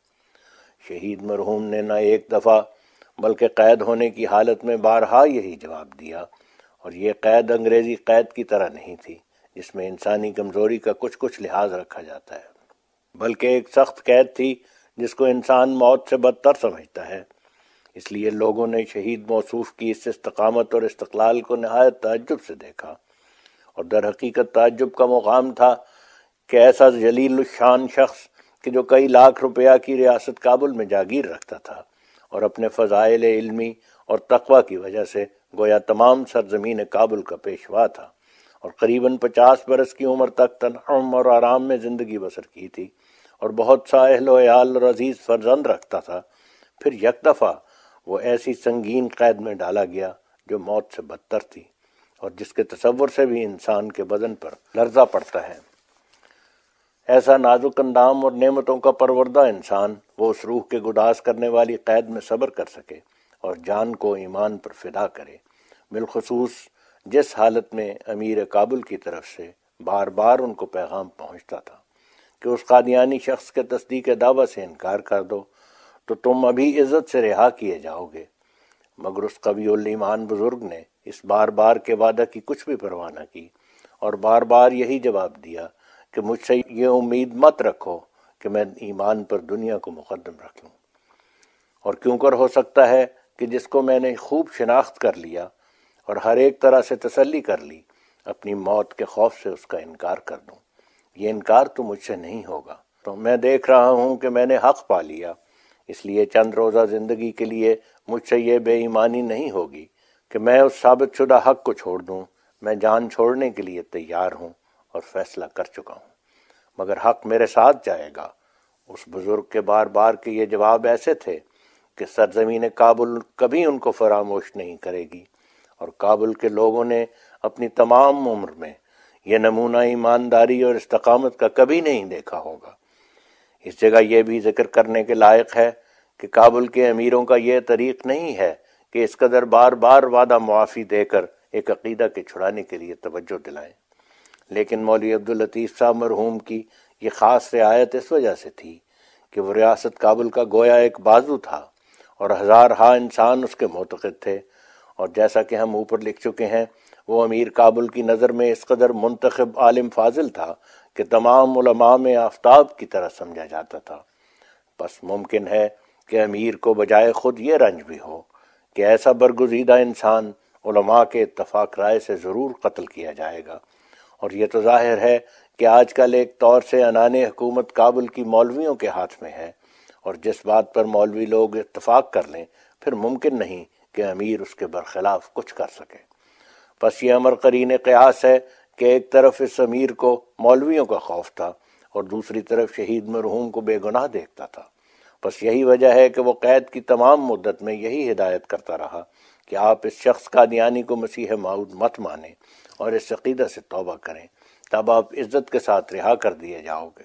شہید مرحوم نے نہ ایک دفعہ بلکہ قید ہونے کی حالت میں بارہا یہی جواب دیا، اور یہ قید انگریزی قید کی طرح نہیں تھی جس میں انسانی کمزوری کا کچھ لحاظ رکھا جاتا ہے، بلکہ ایک سخت قید تھی جس کو انسان موت سے بدتر سمجھتا ہے۔ اس لیے لوگوں نے شہید موصوف کی اس استقامت اور استقلال کو نہایت تعجب سے دیکھا، اور در حقیقت تعجب کا مقام تھا کہ ایسا جلیل الشان شخص کہ جو کئی لاکھ روپیہ کی ریاست کابل میں جاگیر رکھتا تھا اور اپنے فضائل علمی اور تقوی کی وجہ سے گویا تمام سرزمین کابل کا پیشوا تھا، اور قریباً 50 برس کی عمر تک تنعم اور آرام میں زندگی بسر کی تھی اور بہت سا اہل و عیال اور عزیز فرزند رکھتا تھا، پھر یک دفعہ وہ ایسی سنگین قید میں ڈالا گیا جو موت سے بدتر تھی اور جس کے تصور سے بھی انسان کے بدن پر لرزہ پڑتا ہے۔ ایسا نازک اندام اور نعمتوں کا پروردہ انسان وہ اس روح کے گداز کرنے والی قید میں صبر کر سکے اور جان کو ایمان پر فدا کرے، بالخصوص جس حالت میں امیر کابل کی طرف سے بار بار ان کو پیغام پہنچتا تھا کہ اس قادیانی شخص کے تصدیق دعویٰ سے انکار کر دو تو تم ابھی عزت سے رہا کیے جاؤ گے، مگر اس قوی الایمان بزرگ نے اس بار بار کے وعدہ کی کچھ بھی پرواہ نہ کی اور بار بار یہی جواب دیا کہ مجھ سے یہ امید مت رکھو کہ میں ایمان پر دنیا کو مقدم رکھ لوں، اور کیوں کر ہو سکتا ہے کہ جس کو میں نے خوب شناخت کر لیا اور ہر ایک طرح سے تسلی کر لی، اپنی موت کے خوف سے اس کا انکار کر دوں۔ یہ انکار تو مجھ سے نہیں ہوگا، تو میں دیکھ رہا ہوں کہ میں نے حق پا لیا، اس لیے چند روزہ زندگی کے لیے مجھ سے یہ بے ایمانی نہیں ہوگی کہ میں اس ثابت شدہ حق کو چھوڑ دوں۔ میں جان چھوڑنے کے لیے تیار ہوں اور فیصلہ کر چکا ہوں، مگر حق میرے ساتھ جائے گا۔ اس بزرگ کے بار بار کے یہ جواب ایسے تھے کہ سرزمین کابل کبھی ان کو فراموش نہیں کرے گی، اور کابل کے لوگوں نے اپنی تمام عمر میں یہ نمونہ ایمانداری اور استقامت کا کبھی نہیں دیکھا ہوگا۔ اس جگہ یہ بھی ذکر کرنے کے لائق ہے کہ کابل کے امیروں کا یہ طریق نہیں ہے کہ اس قدر بار بار وعدہ معافی دے کر ایک عقیدہ کے چھڑانے کے لیے توجہ دلائیں، لیکن مولوی عبداللطیف صاحب مرحوم کی یہ خاص رعایت اس وجہ سے تھی کہ وہ ریاست کابل کا گویا ایک بازو تھا اور ہزارہا انسان اس کے معتقد تھے، اور جیسا کہ ہم اوپر لکھ چکے ہیں وہ امیر کابل کی نظر میں اس قدر منتخب عالم فاضل تھا کہ تمام علماء میں آفتاب کی طرح سمجھا جاتا تھا۔ بس ممکن ہے کہ امیر کو بجائے خود یہ رنج بھی ہو کہ ایسا برگزیدہ انسان علماء کے اتفاق رائے سے ضرور قتل کیا جائے گا، اور یہ تو ظاہر ہے کہ آج کل ایک طور سے عنان حکومت کابل کی مولویوں کے ہاتھ میں ہے، اور جس بات پر مولوی لوگ اتفاق کر لیں پھر ممکن نہیں کہ امیر اس کے برخلاف کچھ کر سکے۔ بس یہ امر قرین قیاس ہے کہ ایک طرف اس امیر کو مولویوں کا خوف تھا اور دوسری طرف شہید مرحوم کو بے گناہ دیکھتا تھا۔ بس یہی وجہ ہے کہ وہ قید کی تمام مدت میں یہی ہدایت کرتا رہا کہ آپ اس شخص قادیانی کو مسیح موعود مت مانیں اور اس عقیدہ سے توبہ کریں، تب آپ عزت کے ساتھ رہا کر دیے جاؤ گے۔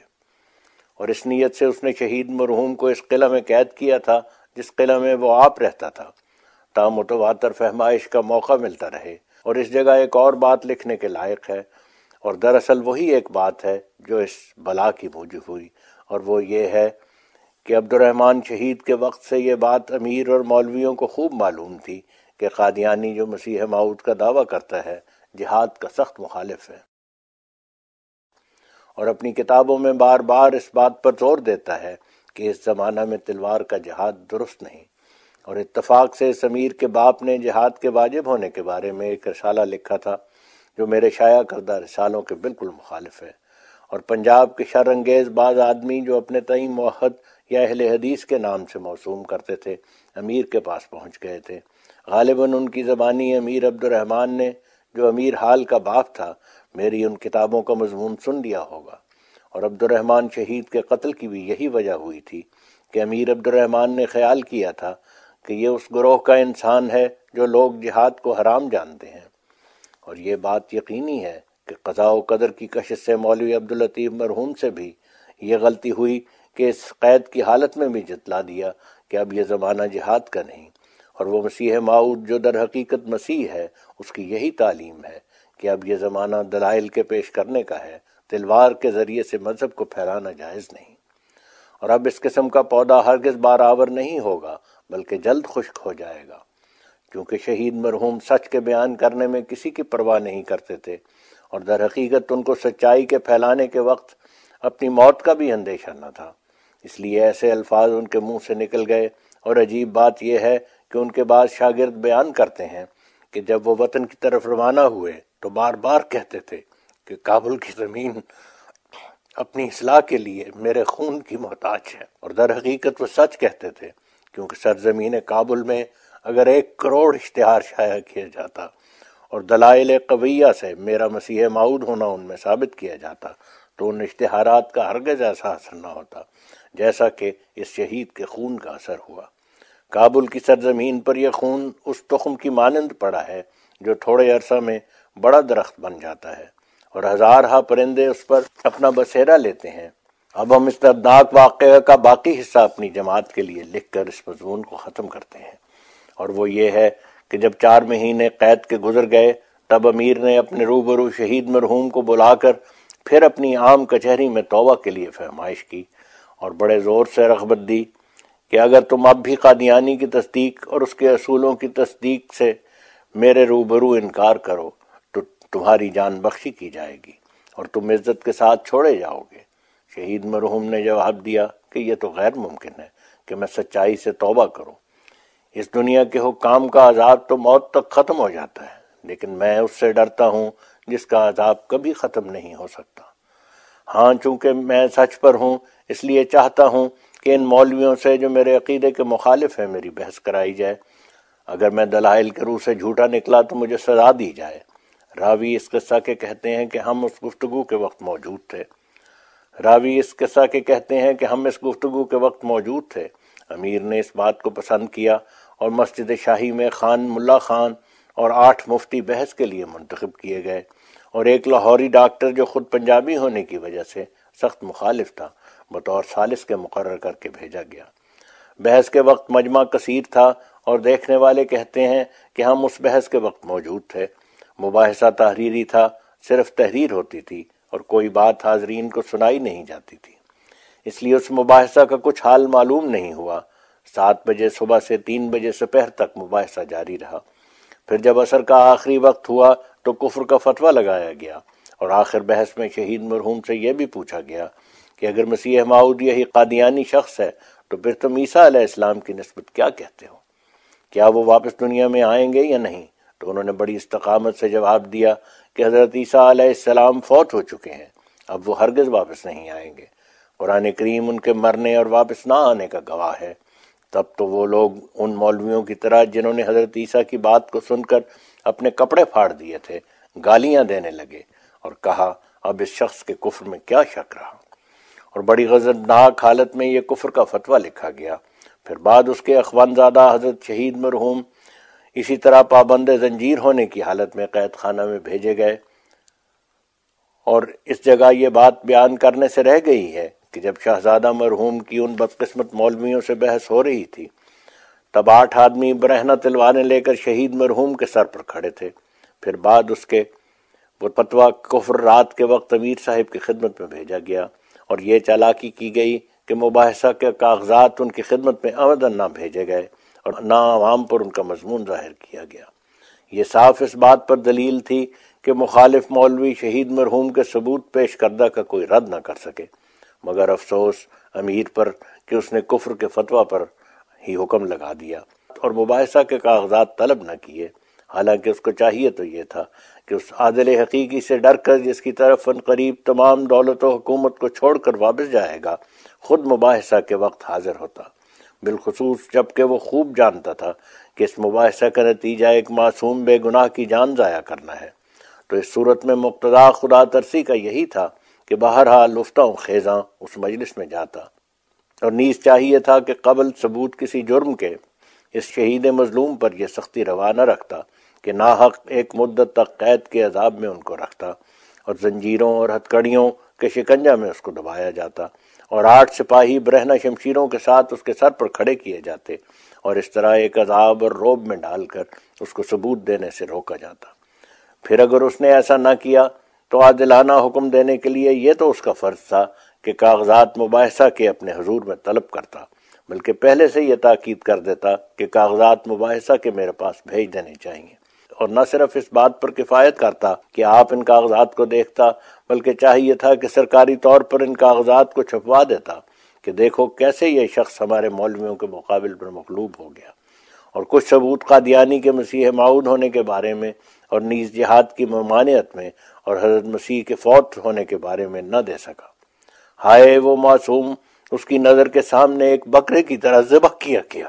اور اس نیت سے اس نے شہید مرحوم کو اس قلعہ میں قید کیا تھا جس قلعہ میں وہ آپ رہتا تھا، تا متواتر فہمائش کا موقع ملتا رہے۔ اور اس جگہ ایک اور بات لکھنے کے لائق ہے، اور دراصل وہی ایک بات ہے جو اس بلا کی موجب ہوئی، اور وہ یہ ہے کہ عبد الرحمن شہید کے وقت سے یہ بات امیر اور مولویوں کو خوب معلوم تھی کہ قادیانی جو مسیح موعود کا دعویٰ کرتا ہے جہاد کا سخت مخالف ہے، اور اپنی کتابوں میں بار بار اس بات پر زور دیتا ہے کہ اس زمانہ میں تلوار کا جہاد درست نہیں، اور اتفاق سے اس امیر کے باپ نے جہاد کے واجب ہونے کے بارے میں ایک رسالہ لکھا تھا جو میرے شائع کردہ رسالوں کے بالکل مخالف ہے، اور پنجاب کے شر انگیز بعض آدمی جو اپنے تئیں موحد یا اہل حدیث کے نام سے موسوم کرتے تھے امیر کے پاس پہنچ گئے تھے۔ غالباً ان کی زبانی امیر عبد الرحمن نے، جو امیر حال کا باپ تھا، میری ان کتابوں کا مضمون سن لیا ہوگا، اور عبد الرحمن شہید کے قتل کی بھی یہی وجہ ہوئی تھی کہ امیر عبد الرحمن نے خیال کیا تھا کہ یہ اس گروہ کا انسان ہے جو لوگ جہاد کو حرام جانتے ہیں، اور یہ بات یقینی ہے کہ قضاء و قدر کی کشش سے مولوی عبداللطیف مرحوم سے بھی یہ غلطی ہوئی کہ اس قید کی حالت میں بھی جتلا دیا کہ اب یہ زمانہ جہاد کا نہیں، اور وہ مسیح موعود جو در حقیقت مسیح ہے اس کی یہی تعلیم ہے کہ اب یہ زمانہ دلائل کے پیش کرنے کا ہے، تلوار کے ذریعے سے مذہب کو پھیلانا جائز نہیں، اور اب اس قسم کا پودا ہرگز بارآور نہیں ہوگا بلکہ جلد خشک ہو جائے گا، کیونکہ شہید مرحوم سچ کے بیان کرنے میں کسی کی پرواہ نہیں کرتے تھے، اور در حقیقت ان کو سچائی کے پھیلانے کے وقت اپنی موت کا بھی اندیشہ نہ تھا، اس لیے ایسے الفاظ ان کے منہ سے نکل گئے۔ اور عجیب بات یہ ہے کہ ان کے بعض شاگرد بیان کرتے ہیں کہ جب وہ وطن کی طرف روانہ ہوئے تو بار بار کہتے تھے کہ کابل کی زمین اپنی اصلاح کے لیے میرے خون کی محتاج ہے، اور در حقیقت وہ سچ کہتے تھے، کیونکہ سرزمین کابل میں اگر 1 کروڑ اشتہار شائع کیا جاتا اور دلائل قویہ سے میرا مسیح موعود ہونا ان میں ثابت کیا جاتا تو ان اشتہارات کا ہرگز ایسا اثر نہ ہوتا جیسا کہ اس شہید کے خون کا اثر ہوا۔ کابل کی سرزمین پر یہ خون اس تخم کی مانند پڑا ہے جو تھوڑے عرصہ میں بڑا درخت بن جاتا ہے، اور ہزارہا پرندے اس پر اپنا بسیرا لیتے ہیں۔ اب ہم اس دردناک واقعہ کا باقی حصہ اپنی جماعت کے لیے لکھ کر اس مضمون کو ختم کرتے ہیں، اور وہ یہ ہے کہ جب 4 مہینے قید کے گزر گئے تب امیر نے اپنے روبرو شہید مرحوم کو بلا کر پھر اپنی عام کچہری میں توبہ کے لیے فرمائش کی اور بڑے زور سے رغبت دی کہ اگر تم اب بھی قادیانی کی تصدیق اور اس کے اصولوں کی تصدیق سے میرے روبرو انکار کرو تو تمہاری جان بخشی کی جائے گی اور تم عزت کے ساتھ چھوڑے جاؤ گے۔ شہید مرحوم نے جواب دیا کہ یہ تو غیر ممکن ہے کہ میں سچائی سے توبہ کروں۔ اس دنیا کے حکام کا عذاب تو موت تک ختم ہو جاتا ہے، لیکن میں اس سے ڈرتا ہوں جس کا عذاب کبھی ختم نہیں ہو سکتا۔ ہاں، چونکہ میں سچ پر ہوں اس لیے چاہتا ہوں کہ ان مولویوں سے جو میرے عقیدے کے مخالف ہیں میری بحث کرائی جائے۔ اگر میں دلائل کے روح سے جھوٹا نکلا تو مجھے سزا دی جائے۔ راوی اس قصہ کے کہتے ہیں کہ ہم اس گفتگو کے وقت موجود تھے۔ امیر نے اس بات کو پسند کیا اور مسجد شاہی میں خان ملا خان اور 8 مفتی بحث کے لیے منتخب کیے گئے اور ایک لاہوری ڈاکٹر جو خود پنجابی ہونے کی وجہ سے سخت مخالف تھا بطور ثالث کے مقرر کر کے بھیجا گیا۔ بحث کے وقت مجمع کثیر تھا اور دیکھنے والے کہتے ہیں کہ ہم اس بحث کے وقت موجود تھے۔ مباحثہ تحریری تھا، صرف تحریر ہوتی تھی اور کوئی بات حاضرین کو سنائی نہیں جاتی تھی، اس لیے اس مباحثہ کا کچھ حال معلوم نہیں ہوا۔ 7 بجے صبح سے 3 بجے سپہر تک مباحثہ جاری رہا۔ پھر جب عصر کا آخری وقت ہوا تو کفر کا فتویٰ لگایا گیا اور آخر بحث میں شہید مرحوم سے یہ بھی پوچھا گیا کہ اگر مسیح موعود یہی قادیانی شخص ہے تو پھر تم عیسیٰ علیہ السلام کی نسبت کیا کہتے ہو؟ کیا وہ واپس دنیا میں آئیں گے یا نہیں؟ تو انہوں نے بڑی استقامت سے جواب دیا کہ حضرت عیسیٰ علیہ السلام فوت ہو چکے ہیں، اب وہ ہرگز واپس نہیں آئیں گے۔ قرآن کریم ان کے مرنے اور واپس نہ آنے کا گواہ ہے۔ تب تو وہ لوگ ان مولویوں کی طرح جنہوں نے حضرت عیسیٰ کی بات کو سن کر اپنے کپڑے پھاڑ دیے تھے گالیاں دینے لگے اور کہا اب اس شخص کے کفر میں کیا شک رہا، اور بڑی غضبناک حالت میں یہ کفر کا فتویٰ لکھا گیا۔ پھر بعد اس کے اخوانزادہ حضرت شہید مرحوم اسی طرح پابند زنجیر ہونے کی حالت میں قید خانہ میں بھیجے گئے، اور اس جگہ یہ بات بیان کرنے سے رہ گئی ہے کہ جب شہزادہ مرحوم کی ان بدقسمت مولویوں سے بحث ہو رہی تھی تب 8 آدمی برہنہ تلواریں لے کر شہید مرحوم کے سر پر کھڑے تھے۔ پھر بعد اس کے وہ فتویٰ کفر رات کے وقت امیر صاحب کی خدمت میں بھیجا گیا اور یہ چالاکی کی گئی کہ مباحثہ کے کاغذات ان کی خدمت میں عمدن نہ بھیجے گئے اور نہ عوام پر ان کا مضمون ظاہر کیا گیا۔ یہ صاف اس بات پر دلیل تھی کہ مخالف مولوی شہید مرحوم کے ثبوت پیش کردہ کا کوئی رد نہ کر سکے، مگر افسوس امیر پر کہ اس نے کفر کے فتویٰ پر ہی حکم لگا دیا اور مباحثہ کے کاغذات طلب نہ کیے، حالانکہ اس کو چاہیے تو یہ تھا کہ اس عادل حقیقی سے ڈر کر جس کی طرف عنقریب تمام دولت و حکومت کو چھوڑ کر واپس جائے گا خود مباحثہ کے وقت حاضر ہوتا، بالخصوص جب کہ وہ خوب جانتا تھا کہ اس مباحثہ کا نتیجہ ایک معصوم بے گناہ کی جان ضائع کرنا ہے۔ تو اس صورت میں مقتضا خدا ترسی کا یہی تھا کہ بہرحال افتاں خیزاں اس مجلس میں جاتا، اور نیز چاہیے تھا کہ قبل ثبوت کسی جرم کے اس شہید مظلوم پر یہ سختی روا نہ رکھتا کہ ناحق ایک مدت تک قید کے عذاب میں ان کو رکھتا اور زنجیروں اور ہتھکڑیوں کے شکنجہ میں اس کو دبایا جاتا اور 8 سپاہی برہنہ شمشیروں کے ساتھ اس کے سر پر کھڑے کیے جاتے اور اس طرح ایک عذاب اور رعب میں ڈال کر اس کو ثبوت دینے سے روکا جاتا۔ پھر اگر اس نے ایسا نہ کیا تو عادلانہ حکم دینے کے لیے یہ تو اس کا فرض تھا کہ کاغذات مباحثہ کے اپنے حضور میں طلب کرتا، بلکہ پہلے سے یہ تاکید کر دیتا کہ کاغذات مباحثہ کے میرے پاس بھیج دینے چاہیے، اور نہ صرف اس بات پر کفایت کرتا کہ آپ ان کاغذات کو دیکھتا، بلکہ چاہیے تھا کہ سرکاری طور پر ان کاغذات کو چھپوا دیتا کہ دیکھو کیسے یہ شخص ہمارے مولویوں کے مقابل پر مغلوب ہو گیا، اور کچھ ثبوت قادیانی کے مسیح موعود ہونے کے بارے میں اور نیز جہاد کی ممانعت میں اور حضرت مسیح کے فوت ہونے کے بارے میں نہ دے سکا۔ ہائے وہ معصوم، اس کی نظر کے سامنے ایک بکرے کی طرح ذبح کیا گیا،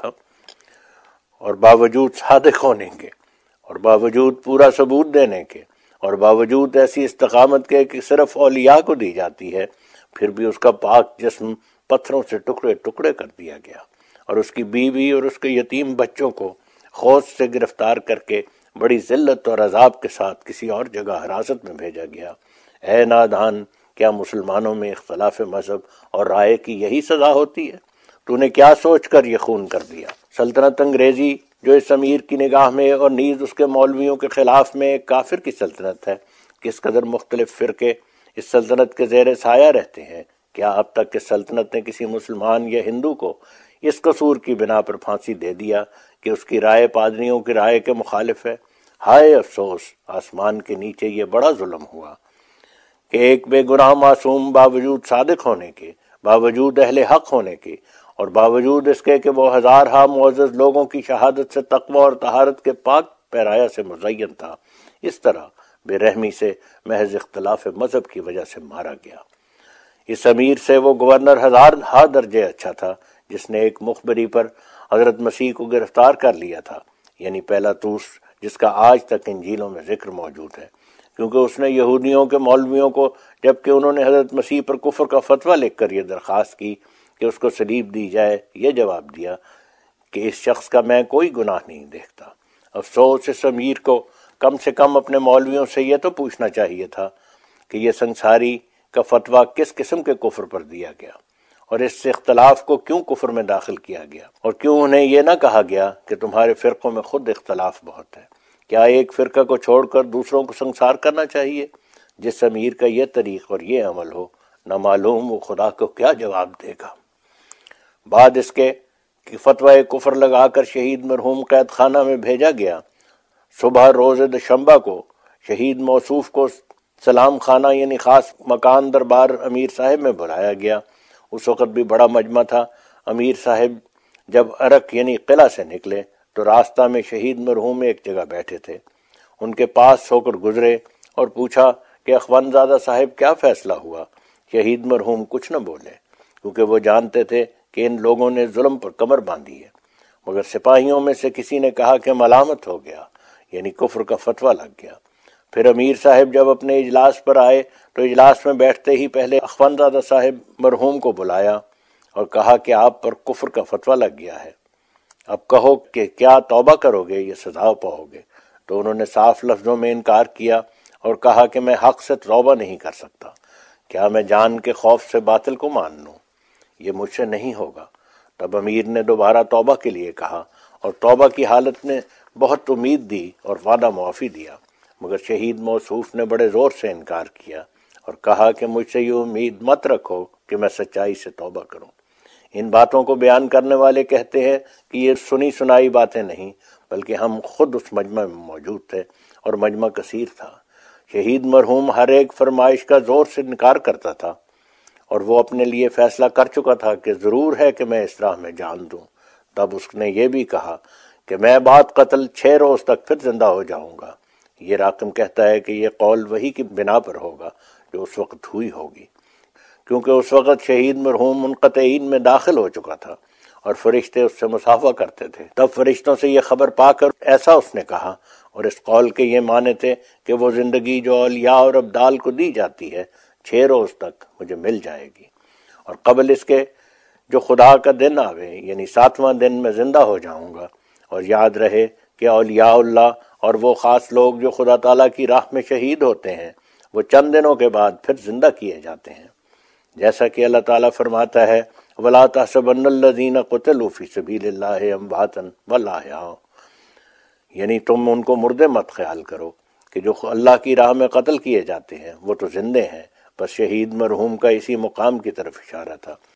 اور باوجود صادق ہونے کے اور باوجود پورا ثبوت دینے کے اور باوجود ایسی استقامت کے کہ صرف اولیاء کو دی جاتی ہے، پھر بھی اس کا پاک جسم پتھروں سے ٹکڑے ٹکڑے کر دیا گیا اور اس کی بیوی اور اس کے یتیم بچوں کو خوف سے گرفتار کر کے بڑی ذلت اور عذاب کے ساتھ کسی اور جگہ حراست میں بھیجا گیا۔ اے نادان، کیا مسلمانوں میں اختلاف مذہب اور رائے کی یہی سزا ہوتی ہے؟ تو نے کیا سوچ کر یہ خون کر دیا؟ سلطنت انگریزی جو اس امیر کی نگاہ میں اور نیز اس کے مولویوں کے خلاف میں ایک کافر کی سلطنت ہے، کس قدر مختلف فرقے اس سلطنت کے زیر سایہ رہتے ہیں۔ کیا اب تک اس سلطنت نے کسی مسلمان یا ہندو کو اس قصور کی بنا پر پھانسی دے دیا کہ اس کی رائے پادریوں کی رائے کے مخالف ہے؟ ہائے افسوس، آسمان کے نیچے یہ بڑا ظلم ہوا کہ ایک بے گناہ معصوم باوجود صادق ہونے کے، باوجود اہل حق ہونے کے، اور باوجود اس کے کہ وہ ہزارہا معزز لوگوں کی شہادت سے تقوی اور طہارت کے پاک پیرایا سے مزین تھا، اس طرح بے رحمی سے محض اختلاف مذہب کی وجہ سے مارا گیا۔ اس امیر سے وہ گورنر ہزارہا درجے اچھا تھا جس نے ایک مخبری پر حضرت مسیح کو گرفتار کر لیا تھا، یعنی پہلا طوس، جس کا آج تک انجیلوں میں ذکر موجود ہے، کیونکہ اس نے یہودیوں کے مولویوں کو، جبکہ انہوں نے حضرت مسیح پر کفر کا فتویٰ لکھ کر یہ درخواست کی کہ اس کو صلیب دی جائے، یہ جواب دیا کہ اس شخص کا میں کوئی گناہ نہیں دیکھتا۔ افسوس، اس امیر کو کم سے کم اپنے مولویوں سے یہ تو پوچھنا چاہیے تھا کہ یہ سنساری کا فتویٰ کس قسم کے کفر پر دیا گیا، اور اس سے اختلاف کو کیوں کفر میں داخل کیا گیا، اور کیوں انہیں یہ نہ کہا گیا کہ تمہارے فرقوں میں خود اختلاف بہت ہے۔ کیا ایک فرقہ کو چھوڑ کر دوسروں کو سنسار کرنا چاہیے؟ جس امیر کا یہ طریق اور یہ عمل ہو، نہ معلوم وہ خدا کو کیا جواب دے گا۔ بعد اس کے کہ فتویٰ کفر لگا کر شہید مرحوم قید خانہ میں بھیجا گیا، صبح روز دوشنبہ کو شہید موصوف کو سلام خانہ یعنی خاص مکان دربار امیر صاحب میں بلایا گیا۔ اس وقت بھی بڑا مجمع تھا۔ امیر صاحب جب ارک یعنی قلعہ سے نکلے تو راستہ میں شہید مرحوم ایک جگہ بیٹھے تھے، ان کے پاس ہو کر گزرے اور پوچھا کہ اخوان زادہ صاحب کیا فیصلہ ہوا؟ شہید مرحوم کچھ نہ بولے، کیونکہ وہ جانتے تھے کہ ان لوگوں نے ظلم پر کمر باندھی ہے، مگر سپاہیوں میں سے کسی نے کہا کہ ملامت ہو گیا، یعنی کفر کا فتویٰ لگ گیا۔ پھر امیر صاحب جب اپنے اجلاس پر آئے تو اجلاس میں بیٹھتے ہی پہلے اخوان زادہ صاحب مرحوم کو بلایا اور کہا کہ آپ پر کفر کا فتویٰ لگ گیا ہے، اب کہو کہ کیا توبہ کرو گے یا سزا پاؤ گے؟ تو انہوں نے صاف لفظوں میں انکار کیا اور کہا کہ میں حق سے توبہ نہیں کر سکتا، کیا میں جان کے خوف سے باطل کو مان لوں؟ یہ مجھ سے نہیں ہوگا۔ تب امیر نے دوبارہ توبہ کے لیے کہا اور توبہ کی حالت میں بہت امید دی اور وعدہ معافی دیا، مگر شہید موصوف نے بڑے زور سے انکار کیا اور کہا کہ مجھ سے یہ امید مت رکھو کہ میں سچائی سے توبہ کروں۔ ان باتوں کو بیان کرنے والے کہتے ہیں کہ یہ سنی سنائی باتیں نہیں، بلکہ ہم خود اس مجمع میں موجود تھے اور مجمع کثیر تھا۔ شہید مرحوم ہر ایک فرمائش کا زور سے انکار کرتا تھا، اور وہ اپنے لیے فیصلہ کر چکا تھا کہ ضرور ہے کہ میں اس راہ میں جان دوں۔ تب اس نے یہ بھی کہا کہ میں بعد قتل 6 روز تک پھر زندہ ہو جاؤں گا۔ یہ راقم کہتا ہے کہ یہ قول وحی کی بنا پر ہوگا جو اس وقت ہوئی ہوگی، کیونکہ اس وقت شہید مرحوم منقطعین میں داخل ہو چکا تھا اور فرشتے اس سے مصافحہ کرتے تھے۔ تب فرشتوں سے یہ خبر پا کر ایسا اس نے کہا، اور اس قول کے یہ معنی تھے کہ وہ زندگی جو اولیاء اور ابدال کو دی جاتی ہے 6 روز تک مجھے مل جائے گی، اور قبل اس کے جو خدا کا دن آوے یعنی 7واں دن میں زندہ ہو جاؤں گا۔ اور یاد رہے کہ اولیاء اللہ اور وہ خاص لوگ جو خدا تعالیٰ کی راہ میں شہید ہوتے ہیں وہ چند دنوں کے بعد پھر زندہ کیے جاتے ہیں، جیسا کہ اللہ تعالیٰ فرماتا ہے وَلَا تَحْسَبَنَّ الَّذِينَ قُتِلُوا فِي سَبِيلِ اللَّهِ أَمْوَاتًا بَلْ أَحْيَاءٌ، یعنی تم ان کو مردے مت خیال کرو کہ جو اللہ کی راہ میں قتل کیے جاتے ہیں وہ تو زندے ہیں۔ بس شہید مرحوم کا اسی مقام کی طرف اشارہ تھا